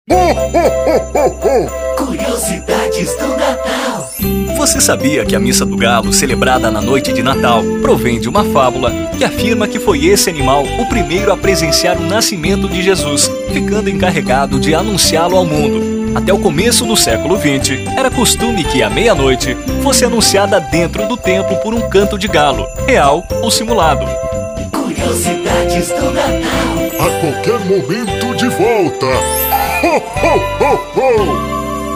Curiosidades do Natal. Você sabia que a Missa do Galo, celebrada na noite de Natal, provém de uma fábula que afirma que foi esse animal o primeiro a presenciar o nascimento de Jesus, ficando encarregado de anunciá-lo ao mundo? Até o começo do século XX, era costume que, à meia-noite, fosse anunciada dentro do templo por um canto de galo, real ou simulado. Curiosidades do Natal. A qualquer momento de volta. Ho, ho, ho, ho!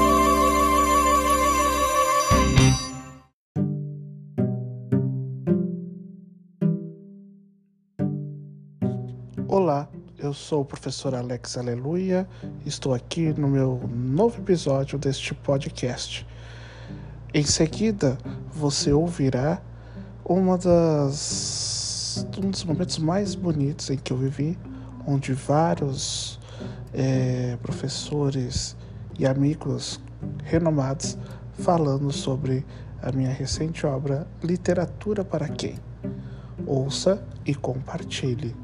Olá, eu sou o professor Alex Aleluia, estou aqui no meu novo episódio deste podcast. Em seguida, você ouvirá um dos momentos mais bonitos em que eu vivi, onde vários professores e amigos renomados falando sobre a minha recente obra Literatura para Quem? Ouça e compartilhe.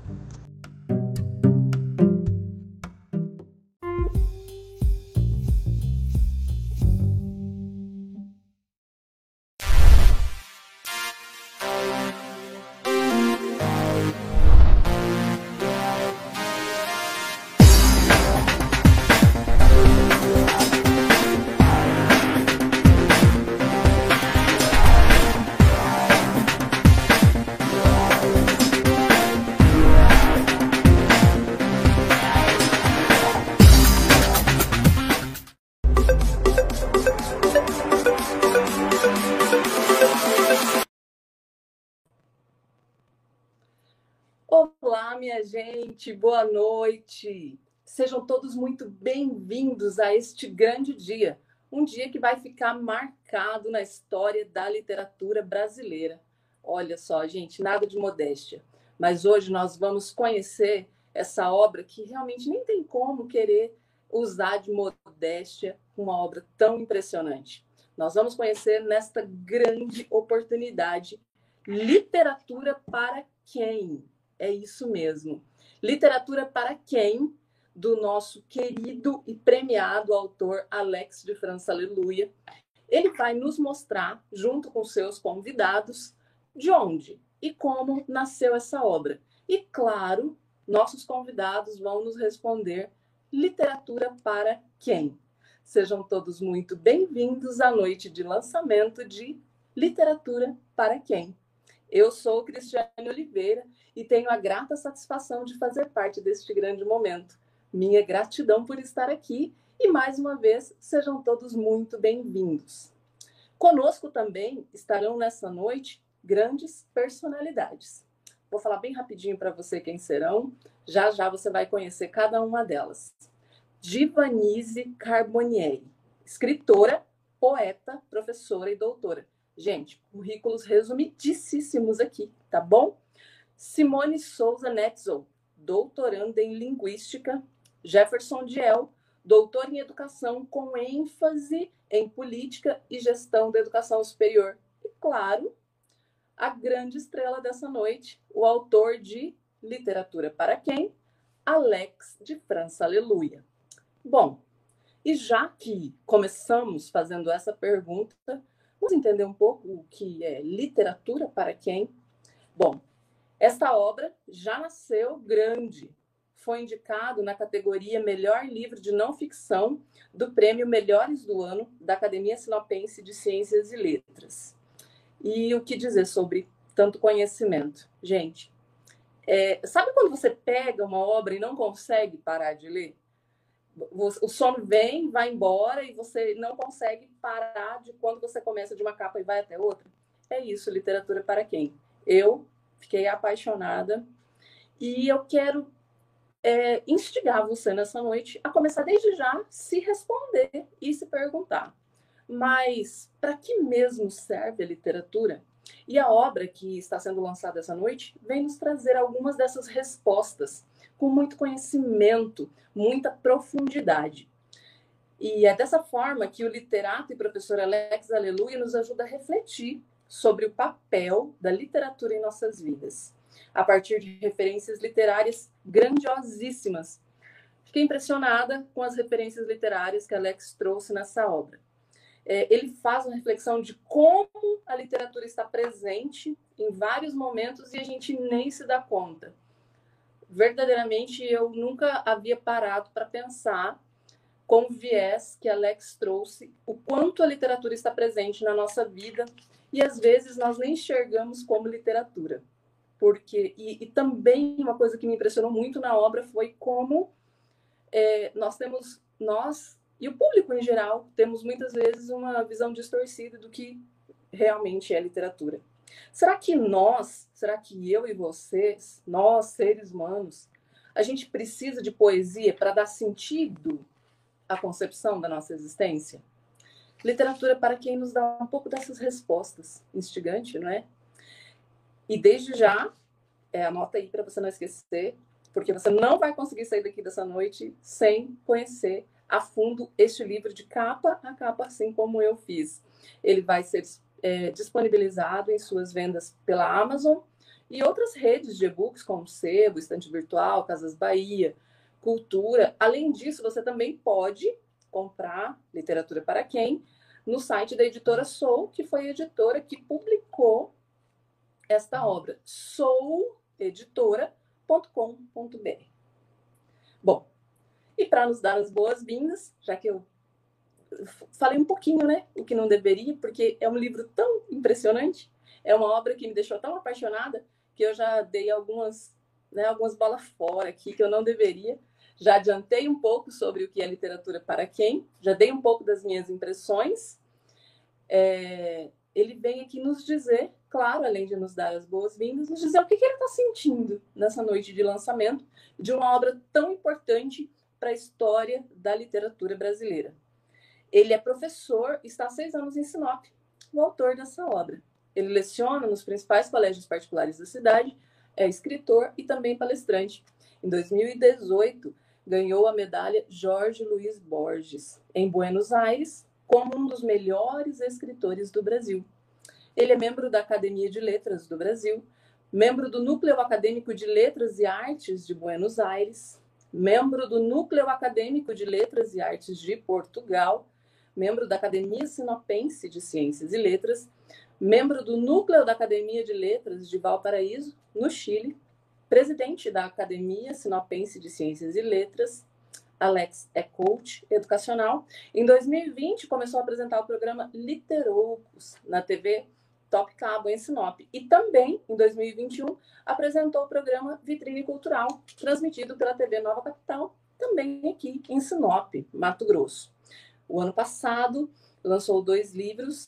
Olá, minha gente, boa noite. Sejam todos muito bem-vindos a este grande dia, um dia que vai ficar marcado na história da literatura brasileira. Olha só, gente, nada de modéstia, mas hoje nós vamos conhecer essa obra que realmente nem tem como querer usar de modéstia uma obra tão impressionante. Nós vamos conhecer nesta grande oportunidade Literatura para Quem? É isso mesmo. Literatura para Quem? Do nosso querido e premiado autor Alex de França Aleluia. Ele vai nos mostrar, junto com seus convidados, de onde e como nasceu essa obra. E, claro, nossos convidados vão nos responder literatura para quem? Sejam todos muito bem-vindos à noite de lançamento de Literatura para Quem? Eu sou Cristiane Oliveira e tenho a grata satisfação de fazer parte deste grande momento. Minha gratidão por estar aqui e, mais uma vez, sejam todos muito bem-vindos. Conosco também estarão nessa noite grandes personalidades. Vou falar bem rapidinho para você quem serão. Já já você vai conhecer cada uma delas. Divanise Carbonieri, escritora, poeta, professora e doutora. Gente, currículos resumidíssimos aqui, tá bom? Simone Souza Netzel, doutoranda em Linguística. Jefferson Diel, doutor em Educação com ênfase em Política e Gestão da Educação Superior. E, claro, a grande estrela dessa noite, o autor de Literatura para Quem? Alex de França Aleluia. Bom, e já que começamos fazendo essa pergunta, vamos entender um pouco o que é literatura para quem? Bom, esta obra já nasceu grande. Foi indicado na categoria Melhor Livro de Não Ficção do Prêmio Melhores do Ano da Academia Sinopense de Ciências e Letras. E o que dizer sobre tanto conhecimento? Gente, sabe quando você pega uma obra e não consegue parar de ler? O sono vem, vai embora e você não consegue parar de quando você começa de uma capa e vai até outra. É isso, literatura para quem? Eu fiquei apaixonada e eu quero instigar você nessa noite a começar desde já se responder e se perguntar. Mas para que mesmo serve a literatura? E a obra que está sendo lançada essa noite vem nos trazer algumas dessas respostas com muito conhecimento, muita profundidade. E é dessa forma que o literato e professor Alex Aleluia nos ajuda a refletir sobre o papel da literatura em nossas vidas, a partir de referências literárias grandiosíssimas, Fiquei impressionada com as referências literárias que Alex trouxe nessa obra. Ele faz uma reflexão de como a literatura está presente em vários momentos e a gente nem se dá conta. Verdadeiramente, eu nunca havia parado para pensar com o viés que Alex trouxe, o quanto a literatura está presente na nossa vida e às vezes nós nem enxergamos como literatura. Porque, e também uma coisa que me impressionou muito na obra foi como nós e o público em geral temos muitas vezes uma visão distorcida do que realmente é literatura. Será que eu e vocês, nós seres humanos, a gente precisa de poesia para dar sentido à concepção da nossa existência? Literatura para quem nos dá um pouco dessas respostas. Instigante, não é? E desde já, anota aí para você não esquecer, porque você não vai conseguir sair daqui dessa noite sem conhecer a fundo este livro de capa a capa, assim como eu fiz. Ele vai ser disponibilizado em suas vendas pela Amazon e outras redes de e-books, como Sebo, Estante Virtual, Casas Bahia, Cultura. Além disso, você também pode comprar Literatura para Quem no site da editora Soul, que foi a editora que publicou esta obra, souleditora.com.br. Bom, e para nos dar as boas-vindas, já que eu falei um pouquinho, né, o que não deveria, porque é um livro tão impressionante, é uma obra que me deixou tão apaixonada, que eu já dei algumas bolas fora aqui, que eu não deveria. Já adiantei um pouco sobre o que é literatura para quem, já dei um pouco das minhas impressões. Ele vem aqui nos dizer, claro, além de nos dar as boas-vindas, nos dizer o que ele está sentindo nessa noite de lançamento de uma obra tão importante para a história da literatura brasileira. Ele é professor, está há 6 anos em Sinop, o autor dessa obra. Ele leciona nos principais colégios particulares da cidade, é escritor e também palestrante. Em 2018, ganhou a medalha Jorge Luiz Borges, em Buenos Aires, como um dos melhores escritores do Brasil. Ele é membro da Academia de Letras do Brasil, membro do Núcleo Acadêmico de Letras e Artes de Buenos Aires, membro do Núcleo Acadêmico de Letras e Artes de Portugal, membro da Academia Sinopense de Ciências e Letras, membro do Núcleo da Academia de Letras de Valparaíso, no Chile, presidente da Academia Sinopense de Ciências e Letras. Alex é coach educacional. Em 2020, começou a apresentar o programa Literoucos na TV Top Cabo, em Sinop. E também, em 2021, apresentou o programa Vitrine Cultural, transmitido pela TV Nova Capital, também aqui em Sinop, Mato Grosso. O ano passado, lançou os livros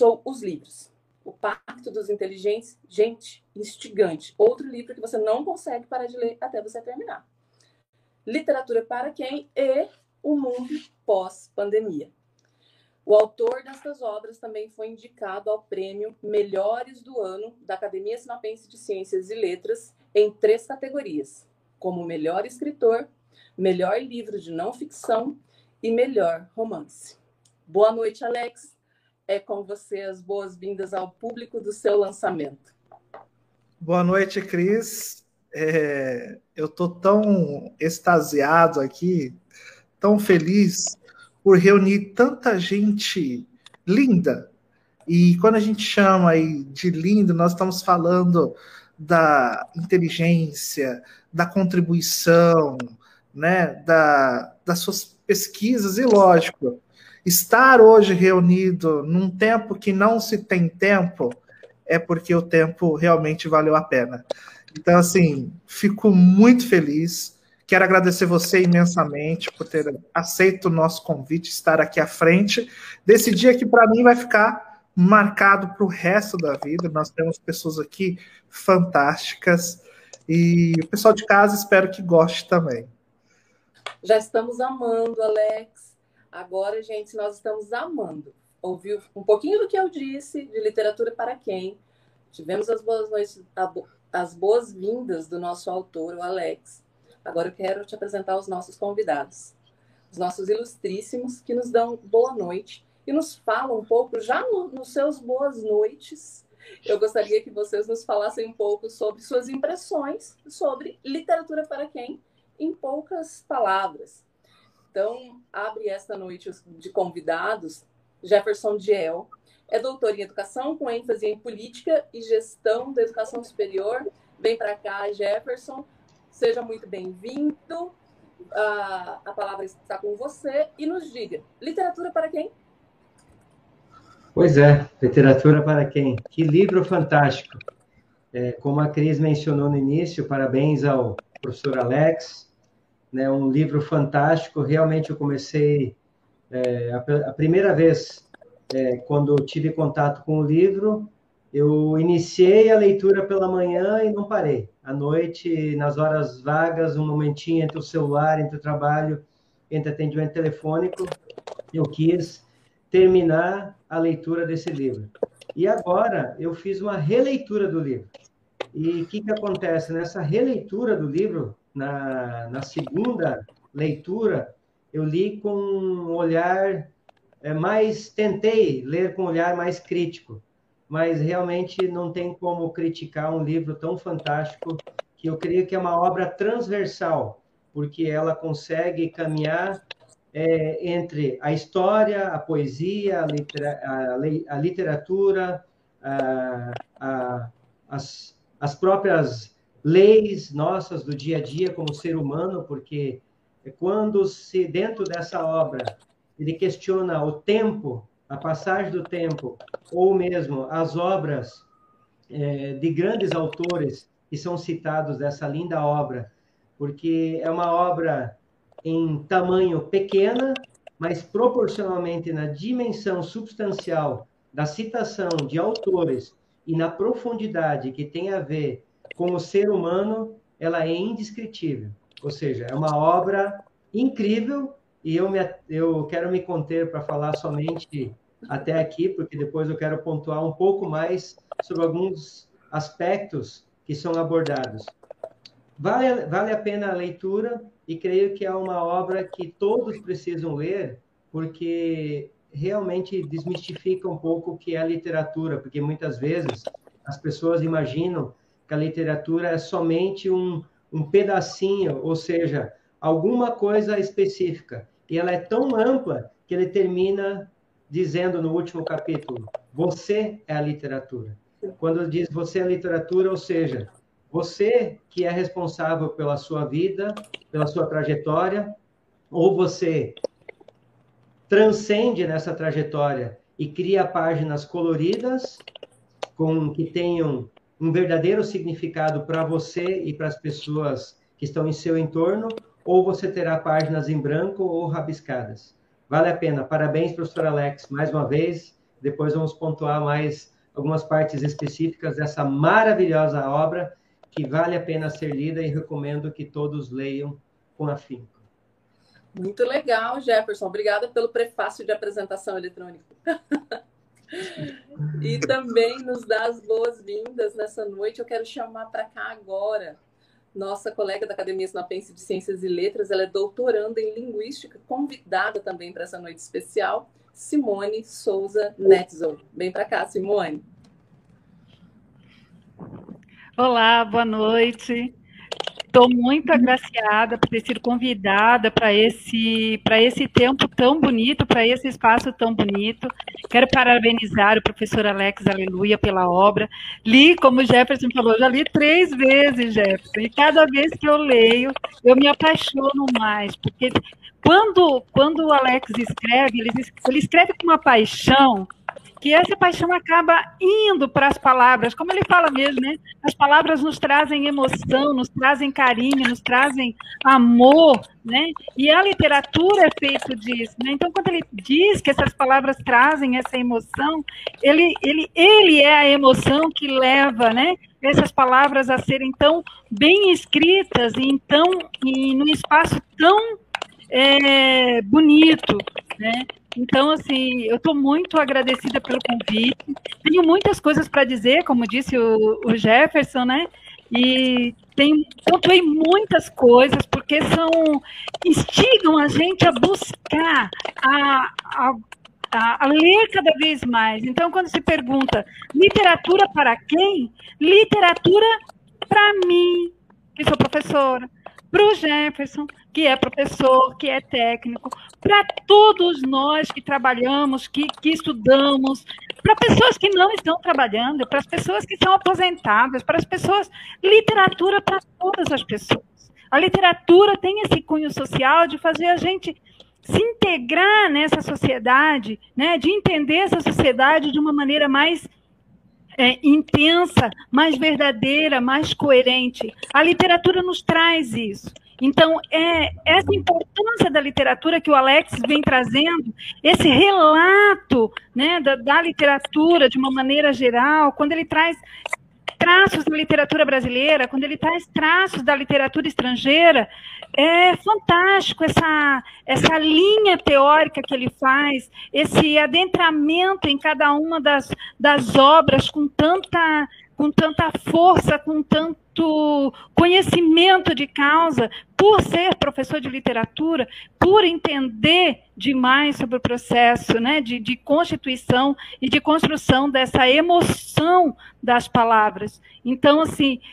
O Pacto dos Inteligentes, gente, instigante. Outro livro que você não consegue parar de ler até você terminar. Literatura para Quem e O Mundo Pós-Pandemia. O autor destas obras também foi indicado ao prêmio Melhores do Ano da Academia Sinopense de Ciências e Letras em 3 categorias, como Melhor Escritor, Melhor Livro de Não Ficção e Melhor Romance. Boa noite, Alex. É com você as boas-vindas ao público do seu lançamento. Boa noite, Cris. Eu estou tão extasiado aqui, tão feliz por reunir tanta gente linda. E quando a gente chama aí de lindo, nós estamos falando da inteligência, da contribuição, né, das suas pesquisas. E, lógico, estar hoje reunido num tempo que não se tem tempo é porque o tempo realmente valeu a pena. Então, assim, fico muito feliz. Quero agradecer você imensamente por ter aceito o nosso convite, estar aqui à frente desse dia que, para mim, vai ficar marcado para o resto da vida. Nós temos pessoas aqui fantásticas e o pessoal de casa espero que goste também. Já estamos amando, Alex. Agora, gente, nós estamos amando. Ouviu um pouquinho do que eu disse de Literatura para Quem? Tivemos as boas-vindas do nosso autor, o Alex. Agora eu quero te apresentar os nossos convidados, os nossos ilustríssimos, que nos dão boa noite e nos falam um pouco, já nos seus boas noites, eu gostaria que vocês nos falassem um pouco sobre suas impressões sobre Literatura para Quem em poucas palavras. Então, abre esta noite de convidados Jefferson Diel. É doutor em educação, com ênfase em política e gestão da educação superior. Vem para cá, Jefferson. Seja muito bem-vindo. A palavra está com você. E nos diga, literatura para quem? Pois é, literatura para quem? Que livro fantástico. Como a Cris mencionou no início, parabéns ao professor Alex, né, um livro fantástico. Realmente eu comecei, a primeira vez, quando tive contato com o livro, eu iniciei a leitura pela manhã e não parei. À noite, nas horas vagas, um momentinho entre o celular, entre o trabalho, entre atendimento telefônico, eu quis terminar a leitura desse livro. E agora eu fiz uma releitura do livro. E o que acontece? Nessa releitura do livro, na segunda leitura, eu li com um olhar tentei ler com um olhar mais crítico, mas realmente não tem como criticar um livro tão fantástico, que eu creio que é uma obra transversal, porque ela consegue caminhar entre a história, a poesia, a literatura, as próprias leis nossas do dia a dia como ser humano, porque quando dentro dessa obra ele questiona o tempo, a passagem do tempo, ou mesmo as obras de grandes autores que são citados dessa linda obra, porque é uma obra em tamanho pequena, mas proporcionalmente na dimensão substancial da citação de autores e na profundidade que tem a ver com o ser humano, ela é indescritível. Ou seja, é uma obra incrível, e eu quero me conter para falar somente até aqui, porque depois eu quero pontuar um pouco mais sobre alguns aspectos que são abordados. Vale a pena a leitura, e creio que é uma obra que todos precisam ler, porque realmente desmistifica um pouco o que é a literatura, porque muitas vezes as pessoas imaginam que a literatura é somente um pedacinho, ou seja, alguma coisa específica. E ela é tão ampla que ele termina dizendo no último capítulo, você é a literatura. Quando diz você é a literatura, ou seja, você que é responsável pela sua vida, pela sua trajetória, ou você transcende nessa trajetória e cria páginas coloridas que tenham um verdadeiro significado para você e para as pessoas que estão em seu entorno, ou você terá páginas em branco ou rabiscadas. Vale a pena. Parabéns, professor Alex, mais uma vez. Depois vamos pontuar mais algumas partes específicas dessa maravilhosa obra, que vale a pena ser lida, e recomendo que todos leiam com afinco. Muito legal, Jefferson. Obrigada pelo prefácio de apresentação eletrônica. E também nos dá as boas-vindas nessa noite. Eu quero chamar para cá agora nossa colega da Academia Sinapense de Ciências e Letras. Ela é doutoranda em Linguística, convidada também para essa noite especial, Simone Souza Netzel. Vem para cá, Simone. Olá, boa noite. Estou muito agraciada por ter sido convidada para esse tempo tão bonito, para esse espaço tão bonito. Quero parabenizar o professor Alex Aleluia pela obra. Li, como o Jefferson falou, já li 3 vezes, Jefferson, e cada vez que eu leio, eu me apaixono mais, porque quando o Alex escreve, ele escreve com uma paixão, que essa paixão acaba indo para as palavras, como ele fala mesmo, né? As palavras nos trazem emoção, nos trazem carinho, nos trazem amor, né? E a literatura é feita disso, né? Então, quando ele diz que essas palavras trazem essa emoção, ele é a emoção que leva, né, essas palavras a serem tão bem escritas e num espaço tão bonito, né? Então, assim, eu estou muito agradecida pelo convite. Tenho muitas coisas para dizer, como disse o Jefferson, né? E pontuei muitas coisas, porque instigam a gente a buscar, a ler cada vez mais. Então, quando se pergunta, literatura para quem? Literatura para mim, que sou professora, para o Jefferson, que é professor, que é técnico, para todos nós que trabalhamos, que estudamos, para pessoas que não estão trabalhando, para as pessoas que são aposentadas, para as pessoas, literatura para todas as pessoas. A literatura tem esse cunho social de fazer a gente se integrar nessa sociedade, né, de entender essa sociedade de uma maneira mais intensa, mais verdadeira, mais coerente. A literatura nos traz isso. Então, essa importância da literatura que o Alex vem trazendo, esse relato, né, da literatura de uma maneira geral, quando ele traz traços da literatura brasileira, quando ele traz traços da literatura estrangeira, é fantástico essa linha teórica que ele faz, esse adentramento em cada uma das obras com tanta força, com tanto conhecimento de causa, por ser professor de literatura, por entender demais sobre o processo, né, de constituição e de construção dessa emoção das palavras. Então, assim,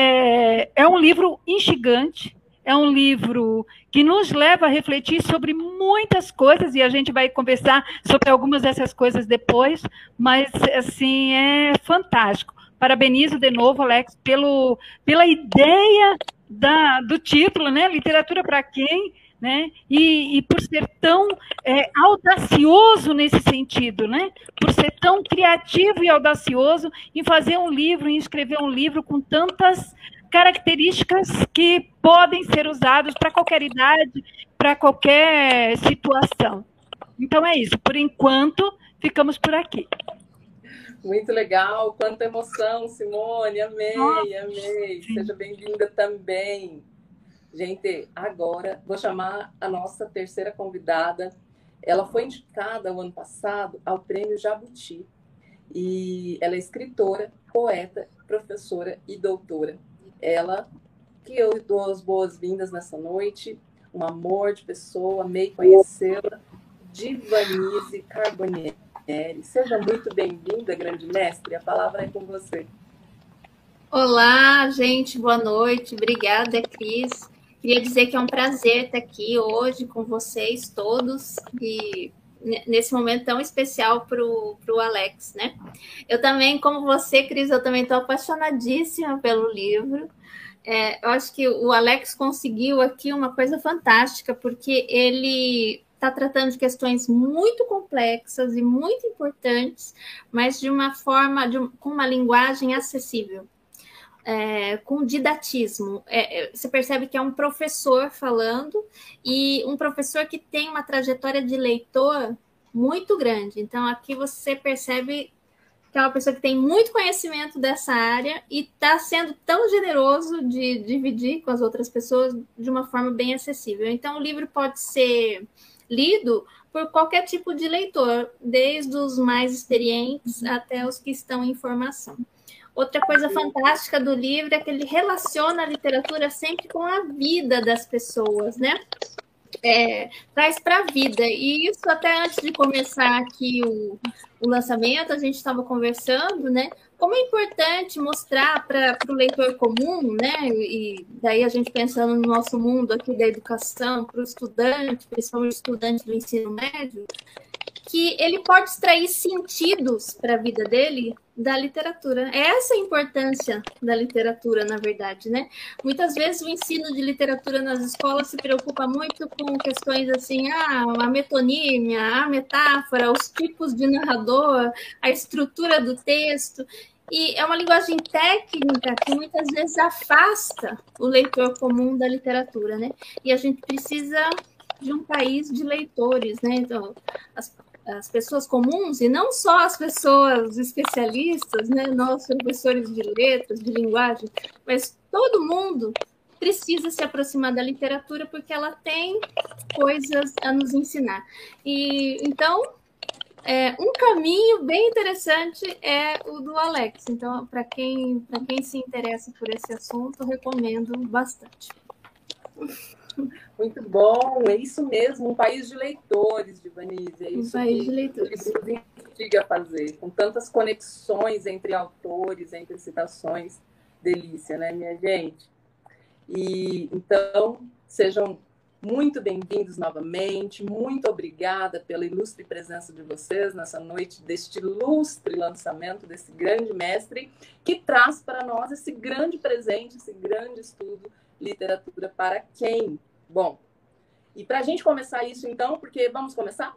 é um livro instigante, é um livro que nos leva a refletir sobre muitas coisas, e a gente vai conversar sobre algumas dessas coisas depois, mas, assim, é fantástico. Parabenizo de novo, Alex, pela ideia do título, né? Literatura para quem? Né? E por ser tão audacioso nesse sentido, né? Por ser tão criativo e audacioso em fazer um livro, em escrever um livro com tantas características que podem ser usadas para qualquer idade, para qualquer situação. Então é isso. Por enquanto, ficamos por aqui. Muito legal, quanta emoção, Simone, amei. Seja bem-vinda também. Gente, agora vou chamar a nossa terceira convidada. Ela foi indicada o ano passado ao Prêmio Jabuti. E ela é escritora, poeta, professora e doutora. Ela, que eu dou as boas-vindas nessa noite, um amor de pessoa, amei conhecê-la, Divanise Carbonieri. Seja muito bem-vinda, grande mestre, a palavra é com você. Olá, gente, boa noite, obrigada, Cris. Queria dizer que é um prazer estar aqui hoje com vocês todos e nesse momento tão especial para o Alex, né? Eu também, como você, Cris, eu também estou apaixonadíssima pelo livro. Eu acho que o Alex conseguiu aqui uma coisa fantástica, porque ele está tratando de questões muito complexas e muito importantes, mas de uma forma, com uma linguagem acessível. Com didatismo. Você percebe que é um professor falando, e um professor que tem uma trajetória de leitor muito grande. Então, aqui você percebe que é uma pessoa que tem muito conhecimento dessa área e está sendo tão generoso de dividir com as outras pessoas de uma forma bem acessível. Então, o livro pode ser lido por qualquer tipo de leitor, desde os mais experientes até os que estão em formação. Outra coisa fantástica do livro é que ele relaciona a literatura sempre com a vida das pessoas, né? Traz para a vida. E isso até antes de começar aqui o lançamento, a gente estava conversando, né? Como é importante mostrar para o leitor comum, né? E daí a gente pensando no nosso mundo aqui da educação, para o estudante, principalmente estudante do ensino médio, que ele pode extrair sentidos para a vida dele da literatura. Essa é a importância da literatura, na verdade, né? Muitas vezes o ensino de literatura nas escolas se preocupa muito com questões assim, a metonímia, a metáfora, os tipos de narrador, a estrutura do texto. E é uma linguagem técnica que muitas vezes afasta o leitor comum da literatura, né? E a gente precisa de um país de leitores, né? Então, as pessoas comuns, e não só as pessoas especialistas, né? Nós, professores de letras, de linguagem, mas todo mundo precisa se aproximar da literatura porque ela tem coisas a nos ensinar. E então, um caminho bem interessante é o do Alex. Então, para quem se interessa por esse assunto, recomendo bastante. Muito bom, é isso mesmo, um país de leitores, Divanise. É isso um país de leitores. Que nos instiga a fazer, com tantas conexões entre autores, entre citações. Delícia, né, minha gente? E então, sejam muito bem-vindos novamente. Muito obrigada pela ilustre presença de vocês nessa noite deste ilustre lançamento desse grande mestre que traz para nós esse grande presente, esse grande estudo, Literatura para Quem? Bom, e para a gente começar isso então, porque vamos começar?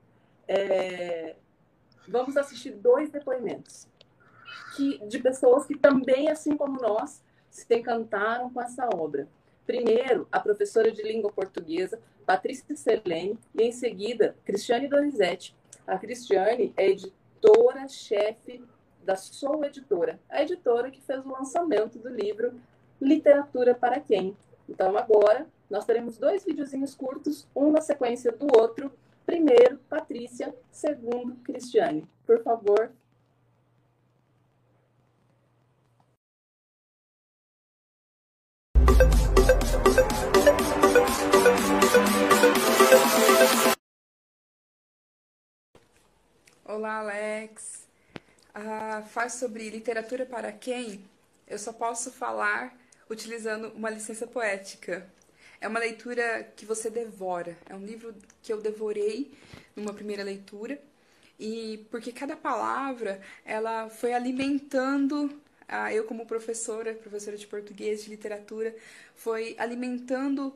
Vamos assistir 2 depoimentos de pessoas que também, assim como nós, se encantaram com essa obra. Primeiro, a professora de língua portuguesa, Patrícia Selene, e em seguida, Cristiane Donizete. A Cristiane é editora-chefe da Sou Editora, a editora que fez o lançamento do livro Literatura para Quem? Então, agora, nós teremos 2 videozinhos curtos, um na sequência do outro. Primeiro, Patrícia, segundo, Cristiane. Por favor. Olá, Alex. Faz sobre literatura para quem? Eu só posso falar utilizando uma licença poética. É uma leitura que você devora. É um livro que eu devorei numa primeira leitura. E porque cada palavra, ela foi alimentando, eu como professora de português, de literatura, foi alimentando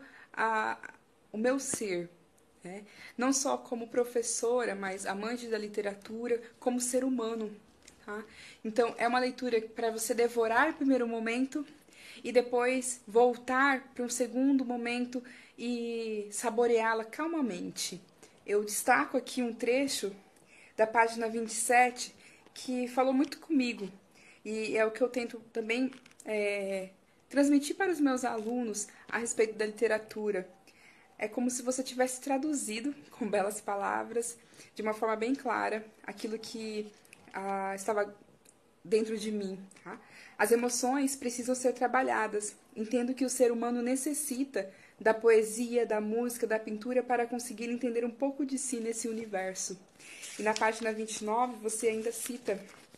o meu ser. Né? Não só como professora, mas amante da literatura, como ser humano. Tá? Então, é uma leitura para você devorar o primeiro momento e depois voltar para um segundo momento e saboreá-la calmamente. Eu destaco aqui um trecho da página 27 que falou muito comigo e é o que eu tento também transmitir para os meus alunos a respeito da literatura. É como se você tivesse traduzido, com belas palavras, de uma forma bem clara, aquilo que estava dentro de mim. Tá? As emoções precisam ser trabalhadas. Entendo que o ser humano necessita da poesia, da música, da pintura para conseguir entender um pouco de si nesse universo. E na página 29 você ainda cita...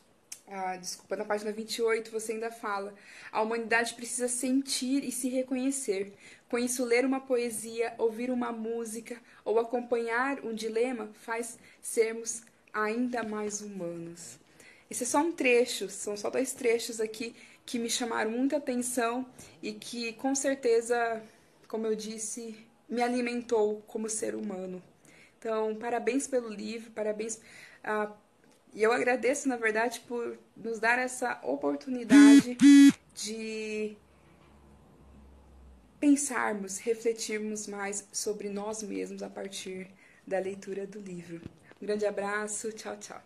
na página 28 você ainda fala: a humanidade precisa sentir e se reconhecer. Com isso, ler uma poesia, ouvir uma música ou acompanhar um dilema faz sermos ainda mais humanos. Esse é só um trecho, são só 2 trechos aqui que me chamaram muita atenção e que, com certeza, como eu disse, me alimentou como ser humano. Então, parabéns pelo livro, parabéns... E eu agradeço, na verdade, por nos dar essa oportunidade de pensarmos, refletirmos mais sobre nós mesmos a partir da leitura do livro. Um grande abraço, tchau, tchau.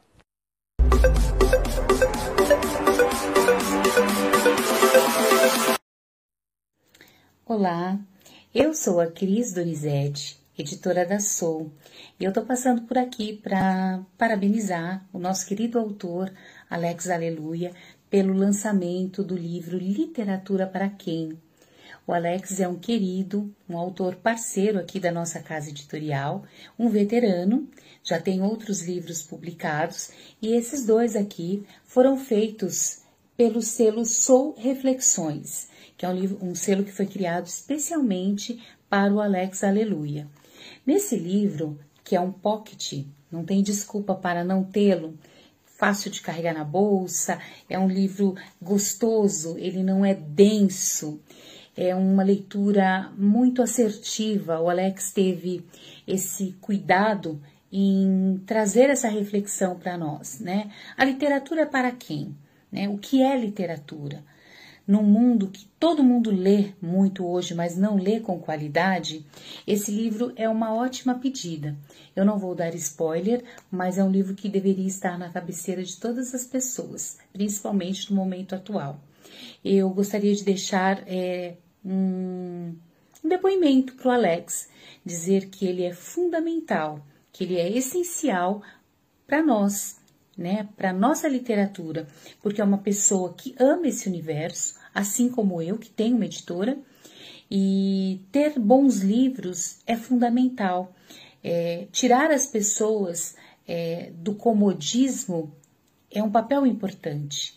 Olá, eu sou a Cris Donizete, editora da Sou, e eu estou passando por aqui para parabenizar o nosso querido autor, Alex Aleluia, pelo lançamento do livro Literatura para Quem? O Alex é um querido, um autor parceiro aqui da nossa casa editorial, um veterano, já tem outros livros publicados, e esses 2 aqui foram feitos pelo selo Sou Reflexões, que é um selo que foi criado especialmente para o Alex Aleluia. Nesse livro, que é um pocket, não tem desculpa para não tê-lo, fácil de carregar na bolsa, é um livro gostoso, ele não é denso, é uma leitura muito assertiva. O Alex teve esse cuidado em trazer essa reflexão para nós, né? A literatura é para quem? Né? O que é literatura? Num mundo que todo mundo lê muito hoje, mas não lê com qualidade, esse livro é uma ótima pedida. Eu não vou dar spoiler, mas é um livro que deveria estar na cabeceira de todas as pessoas, principalmente no momento atual. Eu gostaria de deixar um depoimento para o Alex, dizer que ele é fundamental, que ele é essencial para nós, né, para nossa literatura, porque é uma pessoa que ama esse universo, assim como eu, que tenho uma editora, e ter bons livros é fundamental. Tirar as pessoas do comodismo é um papel importante.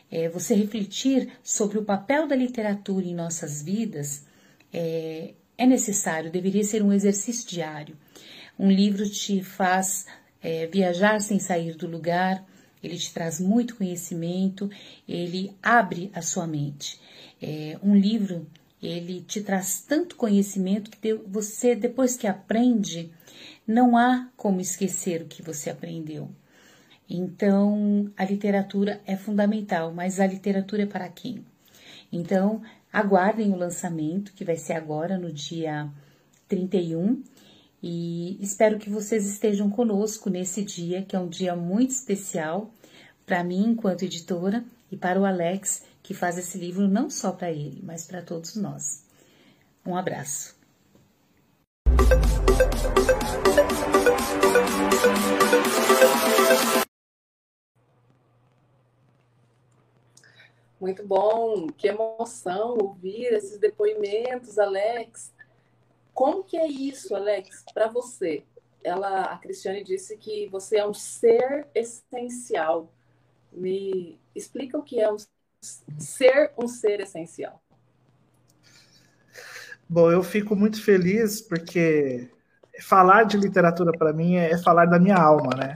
você refletir sobre o papel da literatura em nossas vidas é necessário, deveria ser um exercício diário. Um livro te faz viajar sem sair do lugar, ele te traz muito conhecimento, ele abre a sua mente. Um livro, ele te traz tanto conhecimento que você, depois que aprende, não há como esquecer o que você aprendeu. Então, a literatura é fundamental, mas a literatura é para quem? Então, aguardem o lançamento, que vai ser agora, no dia 31, e espero que vocês estejam conosco nesse dia, que é um dia muito especial para mim, enquanto editora, e para o Alex, que faz esse livro não só para ele, mas para todos nós. Um abraço. Muito bom, que emoção ouvir esses depoimentos, Alex. Como que é isso, Alex, para você? A Cristiane disse que você é um ser essencial. Me explica o que é ser um ser essencial. Bom, eu fico muito feliz porque falar de literatura para mim é falar da minha alma, né?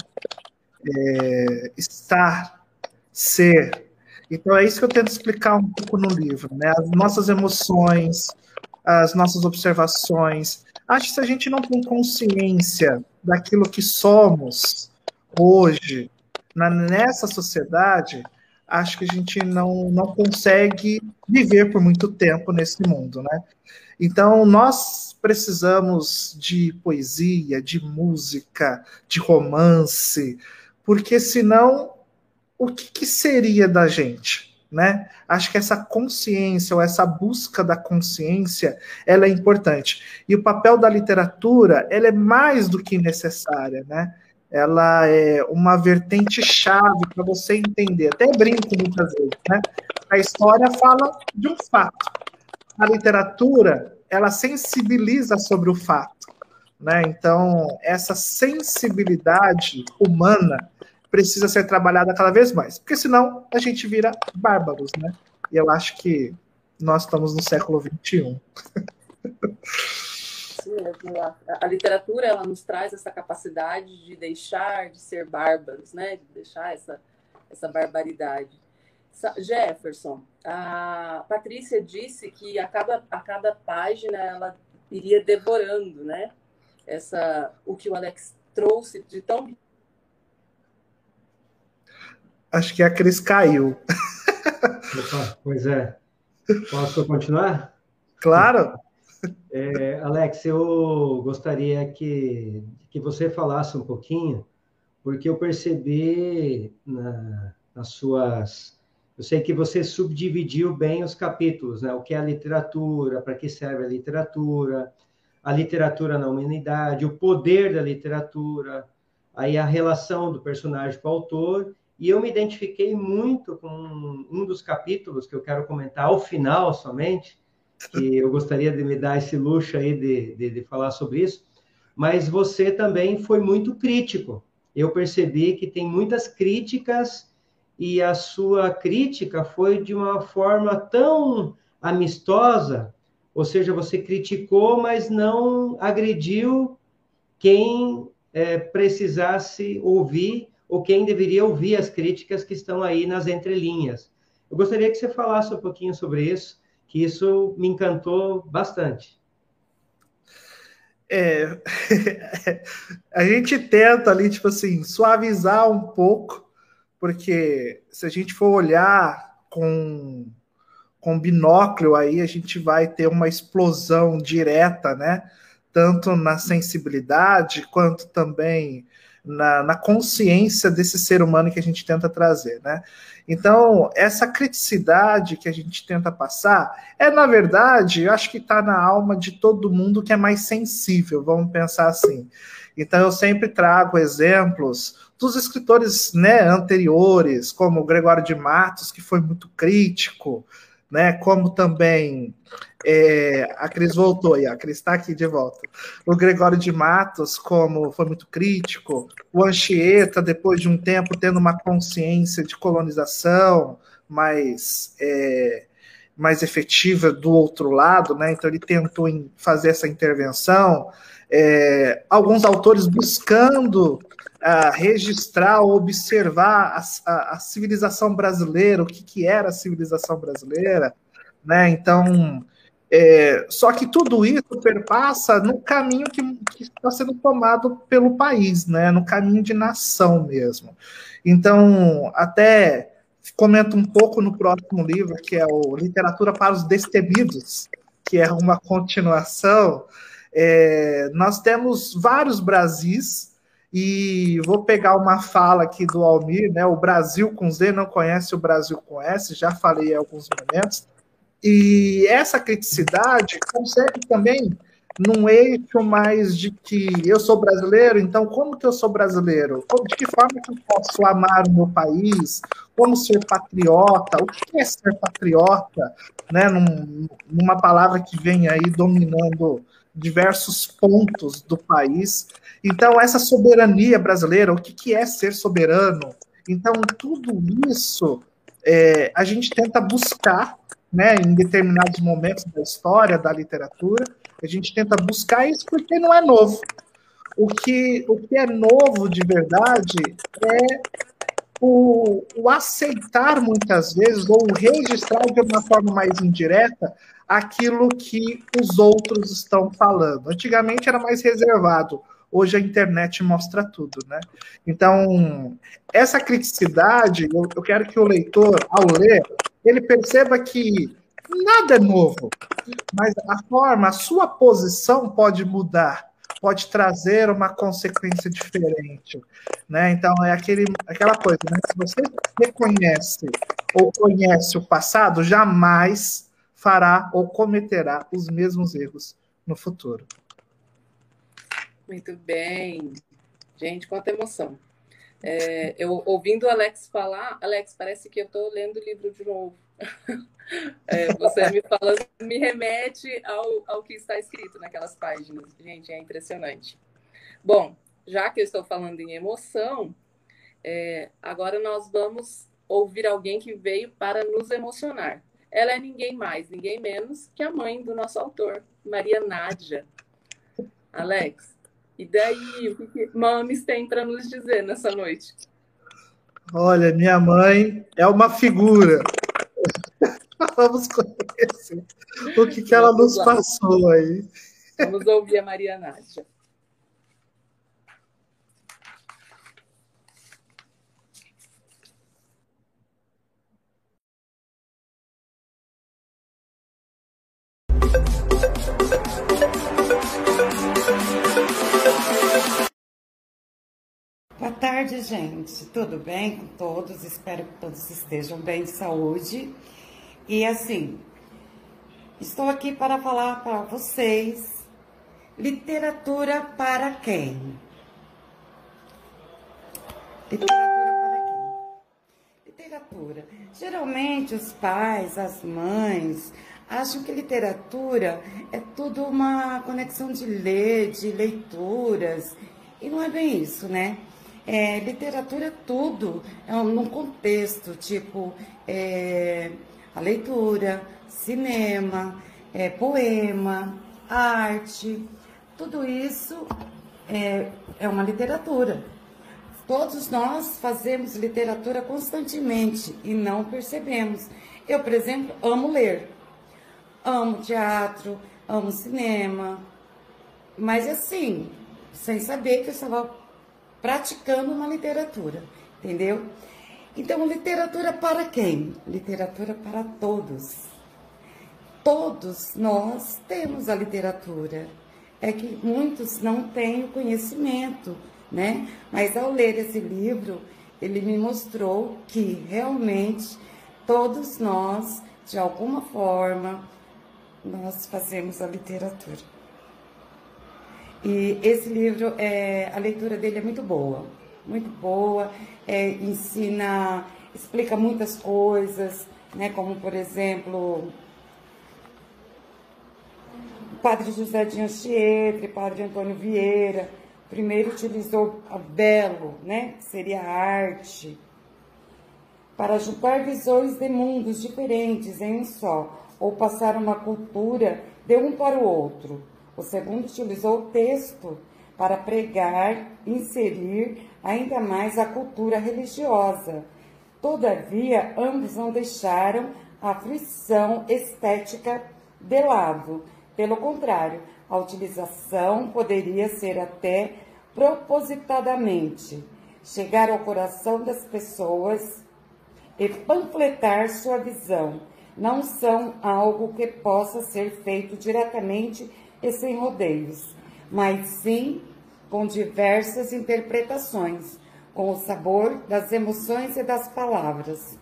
Estar, ser. Então é isso que eu tento explicar um pouco no livro, né? As nossas emoções, as nossas observações. Acho que se a gente não tem consciência daquilo que somos hoje, nessa sociedade, acho que a gente não consegue viver por muito tempo nesse mundo, né? Então, nós precisamos de poesia, de música, de romance, porque senão, o que seria da gente, né? Acho que essa consciência, ou essa busca da consciência, ela é importante. E o papel da literatura, ela é mais do que necessária, né? Ela é uma vertente-chave para você entender. Até brinco muitas vezes, né? A história fala de um fato. A literatura, ela sensibiliza sobre o fato, né? Então, essa sensibilidade humana precisa ser trabalhada cada vez mais, porque senão a gente vira bárbaros, né? E eu acho que nós estamos no século XXI. A literatura, ela nos traz essa capacidade de deixar de ser bárbaros, né? De deixar essa barbaridade. Jefferson, a Patrícia disse que a cada página ela iria devorando, né? O que o Alex trouxe de tão... Acho que a Cris caiu. Opa, pois é. Posso continuar? Claro. Alex, eu gostaria que você falasse um pouquinho, porque eu percebi nas suas... Eu sei que você subdividiu bem os capítulos, né? O que é a literatura, para que serve a literatura na humanidade, o poder da literatura, aí a relação do personagem com o autor, e eu me identifiquei muito com um dos capítulos que eu quero comentar ao final somente, que eu gostaria de me dar esse luxo aí de falar sobre isso, mas você também foi muito crítico. Eu percebi que tem muitas críticas e a sua crítica foi de uma forma tão amistosa, ou seja, você criticou, mas não agrediu quem precisasse ouvir ou quem deveria ouvir as críticas que estão aí nas entrelinhas. Eu gostaria que você falasse um pouquinho sobre isso, que isso me encantou bastante. A gente tenta ali, tipo assim, suavizar um pouco, porque se a gente for olhar com binóculo aí, a gente vai ter uma explosão direta, né? Tanto na sensibilidade, quanto também na consciência desse ser humano que a gente tenta trazer, né? Então, essa criticidade que a gente tenta passar na verdade, eu acho que está na alma de todo mundo que é mais sensível, vamos pensar assim. Então, eu sempre trago exemplos dos escritores, né, anteriores, como o Gregório de Matos, que foi muito crítico, né, como também a Cris voltou, e a Cris está aqui de volta. O Gregório de Matos, como foi muito crítico, o Anchieta, depois de um tempo, tendo uma consciência de colonização, mais efetiva do outro lado, né? Então ele tentou fazer essa intervenção. Alguns autores buscando registrar ou observar a civilização brasileira, o que era a civilização brasileira, né? Então, só que tudo isso perpassa no caminho que está sendo tomado pelo país, né? No caminho de nação mesmo. Então, até comento um pouco no próximo livro, que é o Literatura para os Destemidos, que é uma continuação. Nós temos vários Brasis, e vou pegar uma fala aqui do Almir, né? O Brasil com Z não conhece o Brasil com S, já falei em alguns momentos. E essa criticidade consegue também num eixo mais de que eu sou brasileiro, então como que eu sou brasileiro? De que forma que eu posso amar o meu país? Como ser patriota? O que é ser patriota? Né? Numa palavra que vem aí dominando diversos pontos do país. Então, essa soberania brasileira, o que é ser soberano? Então, tudo isso a gente tenta buscar, né, em determinados momentos da história, da literatura, a gente tenta buscar isso porque não é novo. O que é novo de verdade é o aceitar muitas vezes, ou registrar de uma forma mais indireta, aquilo que os outros estão falando. Antigamente era mais reservado, hoje a internet mostra tudo, né? Então, essa criticidade, eu quero que o leitor, ao ler, ele perceba que nada é novo, mas a sua posição pode mudar, pode trazer uma consequência diferente, né? Então, é aquela coisa, né? Se você reconhece ou conhece o passado, jamais fará ou cometerá os mesmos erros no futuro. Muito bem. Gente, quanta emoção. Eu ouvindo o Alex falar, Alex, parece que eu estou lendo o livro de novo. Você me falando, me remete ao que está escrito naquelas páginas. Gente, é impressionante. Bom, já que eu estou falando em emoção, agora nós vamos ouvir alguém que veio para nos emocionar. Ela é ninguém mais, ninguém menos que a mãe do nosso autor, Maria Nádia. Alex, e daí, o que Mames tem para nos dizer nessa noite? Olha, minha mãe é uma figura. Vamos conhecer o que ela nos passou aí. Vamos ouvir a Maria Nádia. Boa tarde, gente. Tudo bem com todos? Espero que todos estejam bem de saúde. E assim, estou aqui para falar para vocês literatura para quem? Literatura para quem? Literatura. Geralmente os pais, as mães, acham que literatura é tudo uma conexão de ler, de leituras. E não é bem isso, né? Literatura é tudo, num contexto, tipo a leitura, cinema, poema, arte, tudo isso é uma literatura. Todos nós fazemos literatura constantemente e não percebemos. Eu, por exemplo, amo ler, amo teatro, amo cinema, mas assim, sem saber que eu estava praticando uma literatura, entendeu? Então, literatura para quem? Literatura para todos. Todos nós temos a literatura. É que muitos não têm o conhecimento, né? Mas ao ler esse livro, ele me mostrou que realmente todos nós, de alguma forma, nós fazemos a literatura. E esse livro, a leitura dele é muito boa, ensina, explica muitas coisas, né, como, por exemplo, o padre José de Anchieta, padre Antônio Vieira, primeiro utilizou a belo, né, que seria a arte, para juntar visões de mundos diferentes em um só, ou passar uma cultura de um para o outro. O segundo utilizou o texto para pregar, inserir ainda mais a cultura religiosa. Todavia, ambos não deixaram a fruição estética de lado. Pelo contrário, a utilização poderia ser até propositadamente chegar ao coração das pessoas e panfletar sua visão. Não são algo que possa ser feito diretamente e sem rodeios, mas sim com diversas interpretações, com o sabor das emoções e das palavras.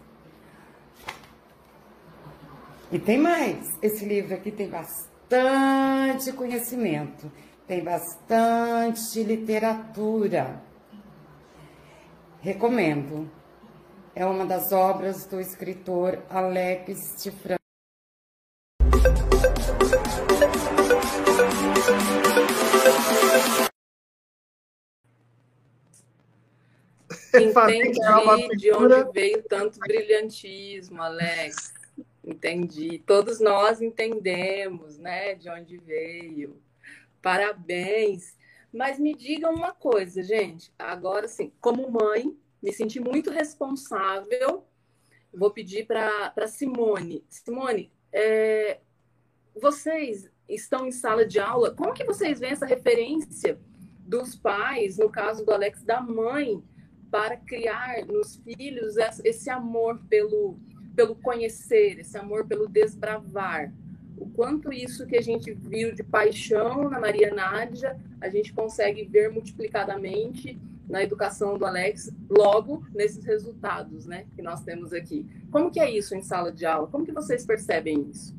E tem mais. Esse livro aqui tem bastante conhecimento, tem bastante literatura. Recomendo. É uma das obras do escritor Alex de Franco. Entendi de onde veio tanto brilhantismo, Alex. Entendi. Todos nós entendemos, né, de onde veio. Parabéns. Mas me digam uma coisa, gente. Agora, sim, como mãe, me senti muito responsável. Vou pedir para Simone. Simone, vocês estão em sala de aula. Como que vocês veem essa referência dos pais, no caso do Alex, da mãe, para criar nos filhos esse amor pelo conhecer, esse amor pelo desbravar? O quanto isso que a gente viu de paixão na Maria Nádia, a gente consegue ver multiplicadamente na educação do Alex, logo nesses resultados, né, que nós temos aqui. Como que é isso em sala de aula? Como que vocês percebem isso?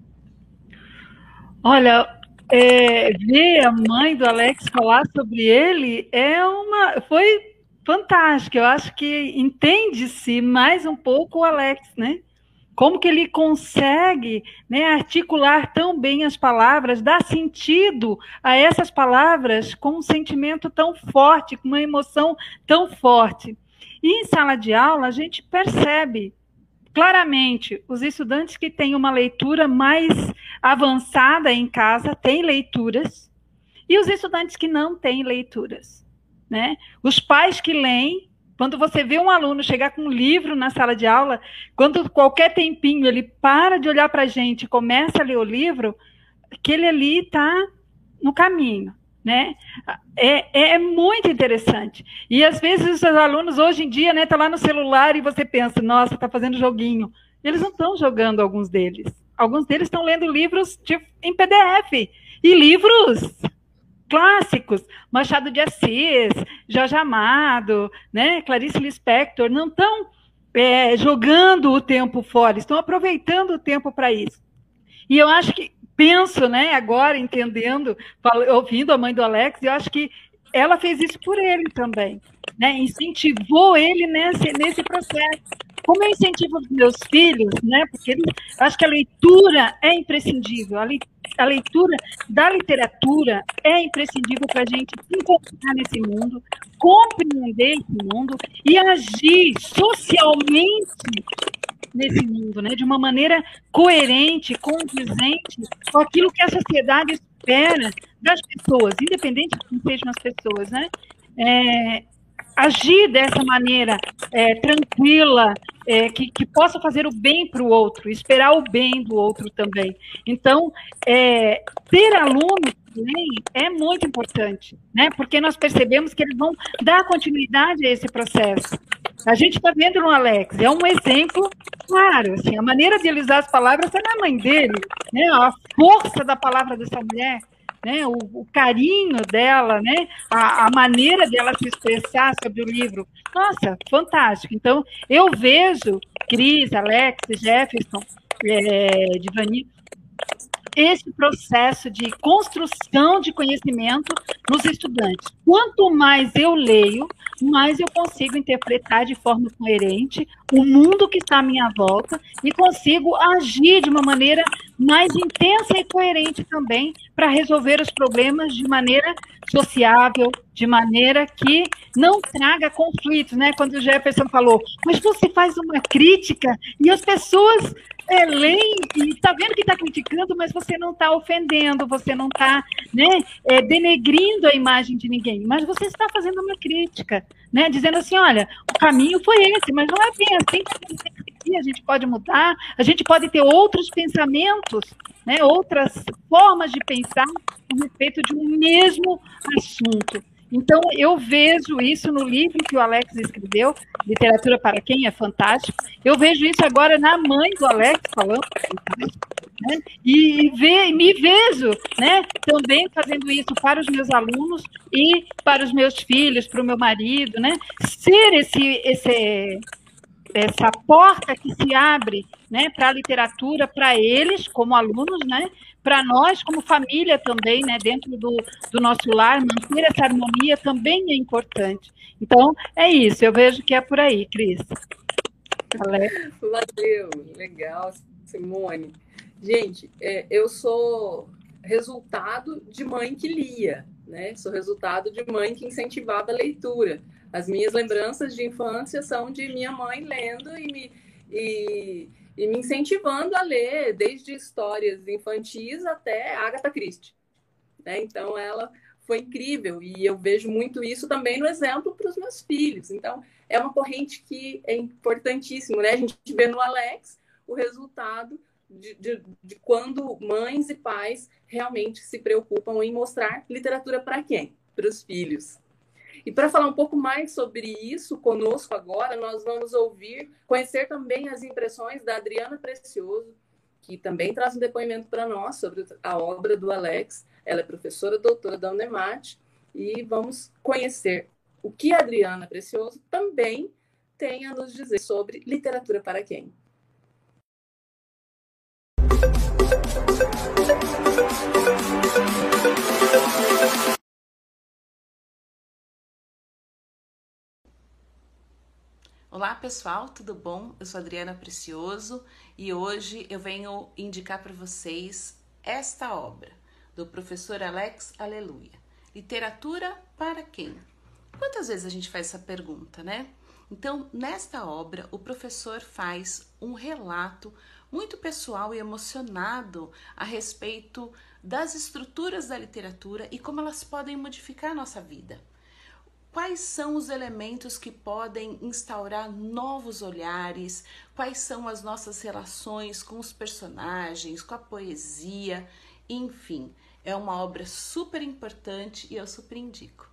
Olha, ver a mãe do Alex falar sobre ele foi fantástico. Eu acho que entende-se mais um pouco o Alex, né? Como que ele consegue, né, articular tão bem as palavras, dar sentido a essas palavras com um sentimento tão forte, com uma emoção tão forte. E em sala de aula, a gente percebe claramente os estudantes que têm uma leitura mais avançada em casa, têm leituras, e os estudantes que não têm leituras, né? Os pais que leem. Quando você vê um aluno chegar com um livro na sala de aula, quando qualquer tempinho ele para de olhar para a gente e começa a ler o livro, aquele ali está no caminho, né? É muito interessante. E às vezes os alunos hoje em dia, né, estão lá no celular e você pensa, nossa, está fazendo joguinho. Eles não estão jogando, alguns deles. Alguns deles estão lendo livros em PDF. E livros clássicos, Machado de Assis, Jorge Amado, né, Clarice Lispector, não estão jogando o tempo fora, estão aproveitando o tempo para isso. E eu acho que, penso, né, agora entendendo, ouvindo a mãe do Alex, eu acho que ela fez isso por ele também, né, incentivou ele nesse processo. Como eu incentivo os meus filhos, né, porque eu acho que a leitura é imprescindível, a leitura da literatura é imprescindível para a gente se encontrar nesse mundo, compreender esse mundo e agir socialmente nesse mundo, né? De uma maneira coerente, condizente com aquilo que a sociedade espera das pessoas, independente de quem sejam as pessoas, né? Agir dessa maneira tranquila, que possa fazer o bem para o outro, esperar o bem do outro também. Então, ter alunos também é muito importante, né? Porque nós percebemos que eles vão dar continuidade a esse processo. A gente está vendo no Alex, é um exemplo claro, assim, a maneira de ele usar as palavras é da mãe dele, né? A força da palavra dessa mulher, né, o carinho dela, né, a maneira dela se expressar sobre o livro. Nossa, fantástico. Então, eu vejo, Cris, Alex, Jefferson, Divani, esse processo de construção de conhecimento nos estudantes. Quanto mais eu leio, mais eu consigo interpretar de forma coerente o mundo que está à minha volta e consigo agir de uma maneira mais intensa e coerente também para resolver os problemas de maneira sociável, de maneira que não traga conflitos, né? Quando o Jefferson falou, mas você faz uma crítica e as pessoas leem e está vendo que está criticando, mas você não está ofendendo, você não está, né, denegrindo a imagem de ninguém, mas você está fazendo uma crítica, né, dizendo assim, olha, o caminho foi esse, mas não é bem assim que a gente pode mudar, a gente pode ter outros pensamentos, né, outras formas de pensar a respeito de um mesmo assunto. Então, eu vejo isso no livro que o Alex escreveu, Literatura para Quem, é fantástico. Eu vejo isso agora na mãe do Alex falando, né? E me vejo, né, também fazendo isso para os meus alunos e para os meus filhos, para o meu marido, né? Ser essa porta que se abre, né, para a literatura, para eles como alunos, né, para nós como família também, né, dentro do nosso lar, manter essa harmonia também é importante. Então, é isso, eu vejo que é por aí, Cris. Valeu, legal, Simone. Gente, eu sou resultado de mãe que lia, né? Sou resultado de mãe que incentivava a leitura. As minhas lembranças de infância são de minha mãe lendo e me incentivando a ler, desde histórias infantis até Agatha Christie, né? Então, ela foi incrível e eu vejo muito isso também no exemplo para os meus filhos. Então, é uma corrente que é importantíssimo, né? A gente vê no Alex o resultado de quando mães e pais realmente se preocupam em mostrar literatura para quem? Para os filhos. E para falar um pouco mais sobre isso conosco agora, nós vamos conhecer também as impressões da Adriana Precioso, que também traz um depoimento para nós sobre a obra do Alex. Ela é professora doutora da Unemate e vamos conhecer o que a Adriana Precioso também tem a nos dizer sobre literatura para quem. Olá pessoal, tudo bom? Eu sou Adriana Precioso e hoje eu venho indicar para vocês esta obra do professor Alex Aleluia. Literatura para quem? Quantas vezes a gente faz essa pergunta, né? Então, nesta obra, o professor faz um relato muito pessoal e emocionado a respeito das estruturas da literatura e como elas podem modificar a nossa vida. Quais são os elementos que podem instaurar novos olhares? Quais são as nossas relações com os personagens, com a poesia? Enfim, é uma obra super importante e eu super indico.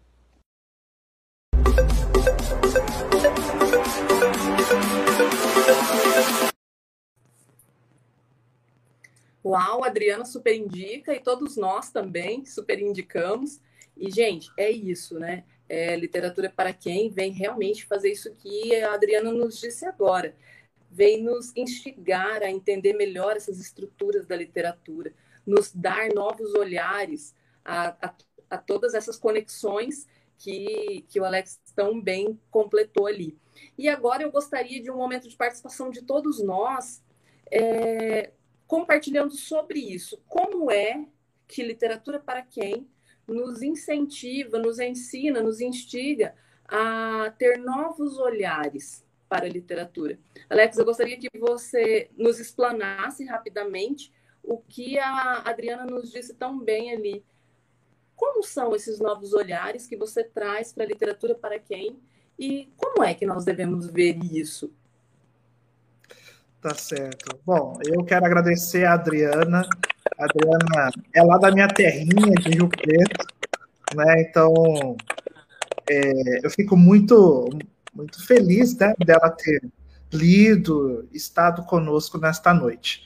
Uau, a Adriana super indica e todos nós também super indicamos. E, gente, é isso, né? Literatura para quem vem realmente fazer isso que a Adriana nos disse agora. Vem nos instigar a entender melhor essas estruturas da literatura, nos dar novos olhares a todas essas conexões que o Alex tão bem completou ali. E agora eu gostaria de um momento de participação de todos nós, compartilhando sobre isso. Como é que literatura para quem nos incentiva, nos ensina, nos instiga a ter novos olhares para a literatura. Alex, eu gostaria que você nos explanasse rapidamente o que a Adriana nos disse tão bem ali. Como são esses novos olhares que você traz para a literatura para quem? E como é que nós devemos ver isso? Tá certo. Bom, eu quero agradecer a Adriana. A Adriana é lá da minha terrinha de Rio Preto, né? Então, eu fico muito, muito feliz, né, dela ter lido, estado conosco nesta noite.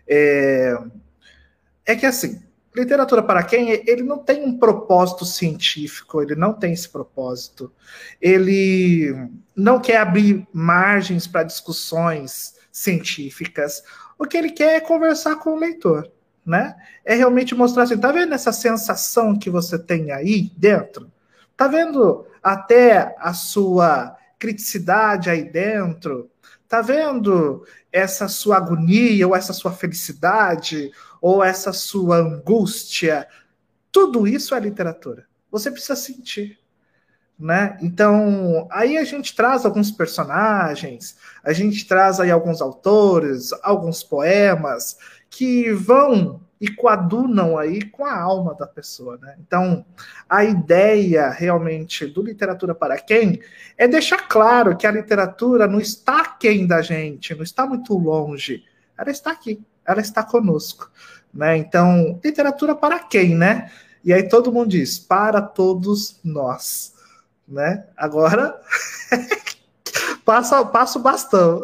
É que, assim, literatura para quem? Ele não tem um propósito científico, ele não tem esse propósito. Ele não quer abrir margens para discussões científicas. O que ele quer é conversar com o leitor, né? É realmente mostrar assim, tá vendo essa sensação que você tem aí dentro? Tá vendo até a sua criticidade aí dentro? Tá vendo essa sua agonia, ou essa sua felicidade, ou essa sua angústia? Tudo isso é literatura. Você precisa sentir, né? Então, aí a gente traz alguns personagens, a gente traz aí alguns autores, alguns poemas que vão e coadunam aí com a alma da pessoa, né? Então, a ideia realmente do Literatura para Quem é deixar claro que a literatura não está aquém da gente, não está muito longe, ela está aqui, ela está conosco, né? Então, literatura para quem, né? E aí todo mundo diz, para todos nós, né? Agora, passa o bastão.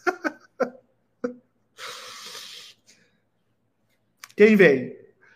Quem vem?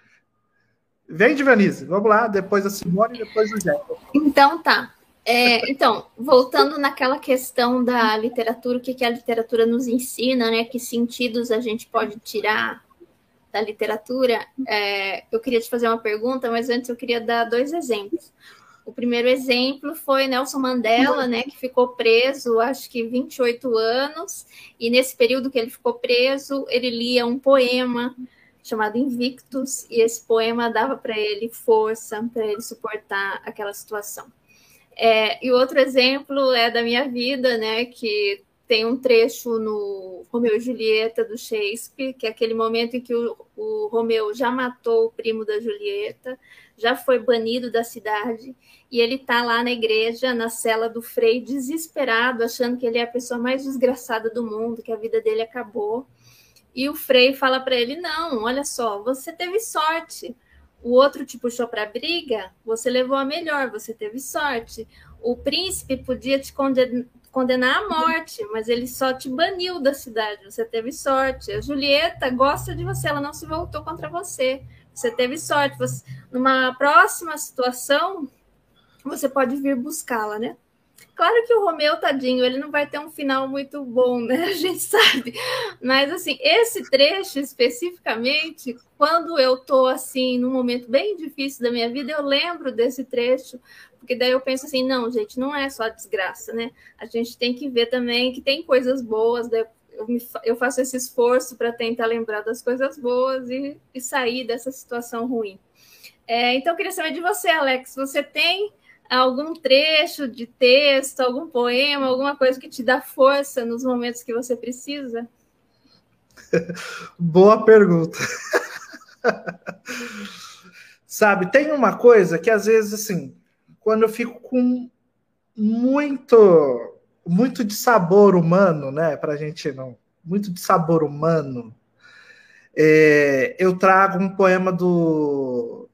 Vem, Divanise. Vamos lá, depois a Simone e depois o Jeff. Então, tá. Então, voltando naquela questão da literatura, o que a literatura nos ensina, né? Que sentidos a gente pode tirar da literatura? Eu queria te fazer uma pergunta, mas antes eu queria dar 2 exemplos. O primeiro exemplo foi Nelson Mandela, né, que ficou preso, acho que 28 anos, e nesse período que ele ficou preso, ele lia um poema chamado Invictus, e esse poema dava para ele força, para ele suportar aquela situação. E outro exemplo é da minha vida, né, que tem um trecho no Romeu e Julieta, do Shakespeare, que é aquele momento em que o Romeu já matou o primo da Julieta, já foi banido da cidade, e ele está lá na igreja, na cela do Frei, desesperado, achando que ele é a pessoa mais desgraçada do mundo, que a vida dele acabou. E o Frei fala para ele, não, olha só, você teve sorte. O outro te puxou para a briga, você levou a melhor, você teve sorte. O príncipe podia te condenar à morte, mas ele só te baniu da cidade, você teve sorte. A Julieta gosta de você, ela não se voltou contra você, você teve sorte. Numa próxima situação, você pode vir buscá-la, né? Claro que o Romeu, tadinho, ele não vai ter um final muito bom, né? A gente sabe. Mas, assim, esse trecho especificamente, quando eu tô, assim, num momento bem difícil da minha vida, eu lembro desse trecho, porque daí eu penso assim, não, gente, não é só desgraça, né? A gente tem que ver também que tem coisas boas, daí eu faço esse esforço para tentar lembrar das coisas boas e sair dessa situação ruim. Então, eu queria saber de você, Alex, você tem algum trecho de texto, algum poema, alguma coisa que te dá força nos momentos que você precisa? Boa pergunta. Sabe, tem uma coisa que às vezes, assim, quando eu fico com muito de sabor humano, né, pra gente não, muito de sabor humano, eu trago um poema do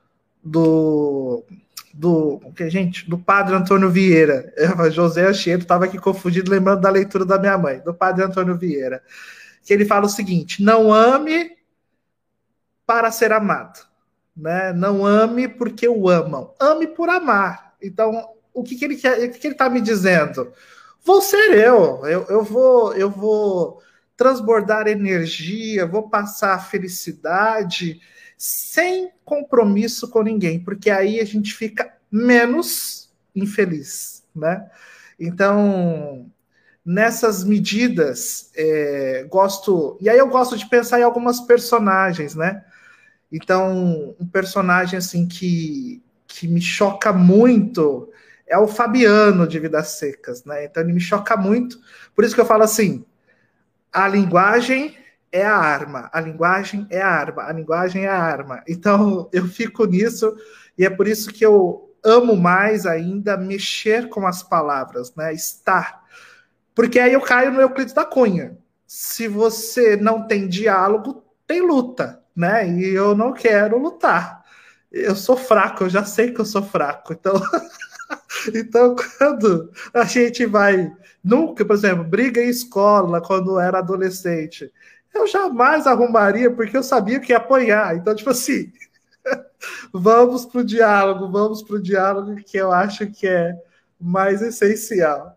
Padre Antônio Vieira. José Anchieta estava aqui confundido, lembrando da leitura da minha mãe, do Padre Antônio Vieira, que ele fala o seguinte: não ame para ser amado, né? Não ame porque o amam, ame por amar. Então, o que ele quer? O que ele está me dizendo? Vou ser eu vou transbordar energia, vou passar felicidade, sem compromisso com ninguém, porque aí a gente fica menos infeliz, né? Então, nessas medidas, e aí eu gosto de pensar em algumas personagens, né? Então, um personagem assim que me choca muito é o Fabiano de Vidas Secas, né? Então ele me choca muito, por isso que eu falo assim, a linguagem é a arma, a linguagem é a arma, a linguagem é a arma. Então, eu fico nisso, e é por isso que eu amo mais ainda mexer com as palavras, né? Estar. Porque aí eu caio no Euclides da Cunha. Se você não tem diálogo, tem luta, né? E eu não quero lutar. Eu sou fraco, eu já sei que eu sou fraco. Então, então quando a gente vai... Nunca, por exemplo, briga em escola, quando era adolescente, eu jamais arrumaria, porque eu sabia que ia apanhar. Então, tipo assim, vamos pro diálogo, que eu acho que é mais essencial.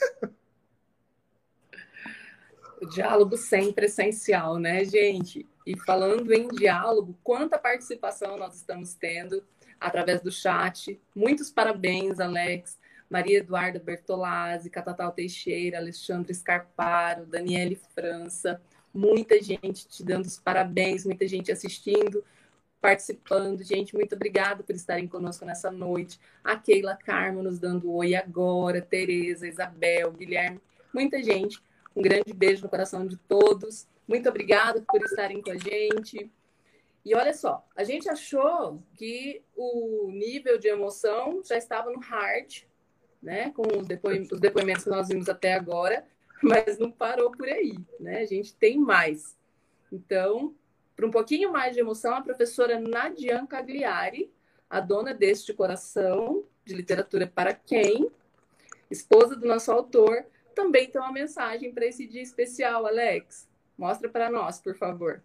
O diálogo sempre é essencial, né, gente? E falando em diálogo, quanta participação nós estamos tendo através do chat. Muitos parabéns, Alex. Maria Eduarda Bertolazzi, Catatal Teixeira, Alexandre Scarparo, Daniele França. Muita gente te dando os parabéns, muita gente assistindo, participando. Gente, muito obrigada por estarem conosco nessa noite. A Keila Carmo nos dando oi agora, Tereza, Isabel, Guilherme, muita gente. Um grande beijo no coração de todos. Muito obrigada por estarem com a gente. E olha só, a gente achou que o nível de emoção já estava no hard, né? Com os depoimentos que nós vimos até agora, mas não parou por aí, né? A gente tem mais. Então, para um pouquinho mais de emoção, a professora Nadian Cagliari, a dona deste coração de literatura para quem, esposa do nosso autor, também tem uma mensagem para esse dia especial, Alex. Mostra para nós, por favor.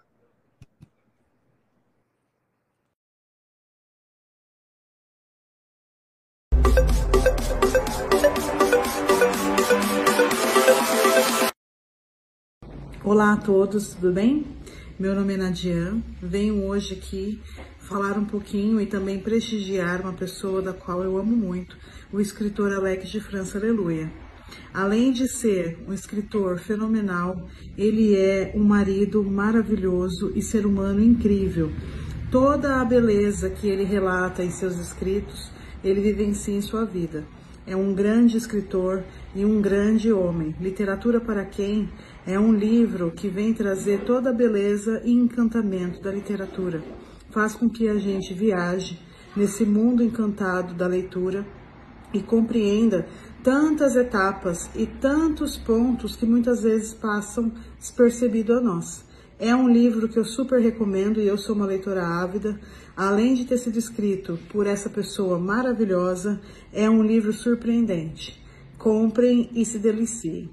Olá a todos, tudo bem? Meu nome é Nadian, venho hoje aqui falar um pouquinho e também prestigiar uma pessoa da qual eu amo muito, o escritor Alex de França Aleluia. Além de ser um escritor fenomenal, ele é um marido maravilhoso e ser humano incrível. Toda a beleza que ele relata em seus escritos, ele vivencia em sua vida. É um grande escritor e um grande homem. Literatura para quem? É um livro que vem trazer toda a beleza e encantamento da literatura. Faz com que a gente viaje nesse mundo encantado da leitura e compreenda tantas etapas e tantos pontos que muitas vezes passam despercebido a nós. É um livro que eu super recomendo e eu sou uma leitora ávida. Além de ter sido escrito por essa pessoa maravilhosa, é um livro surpreendente. Comprem e se deliciem.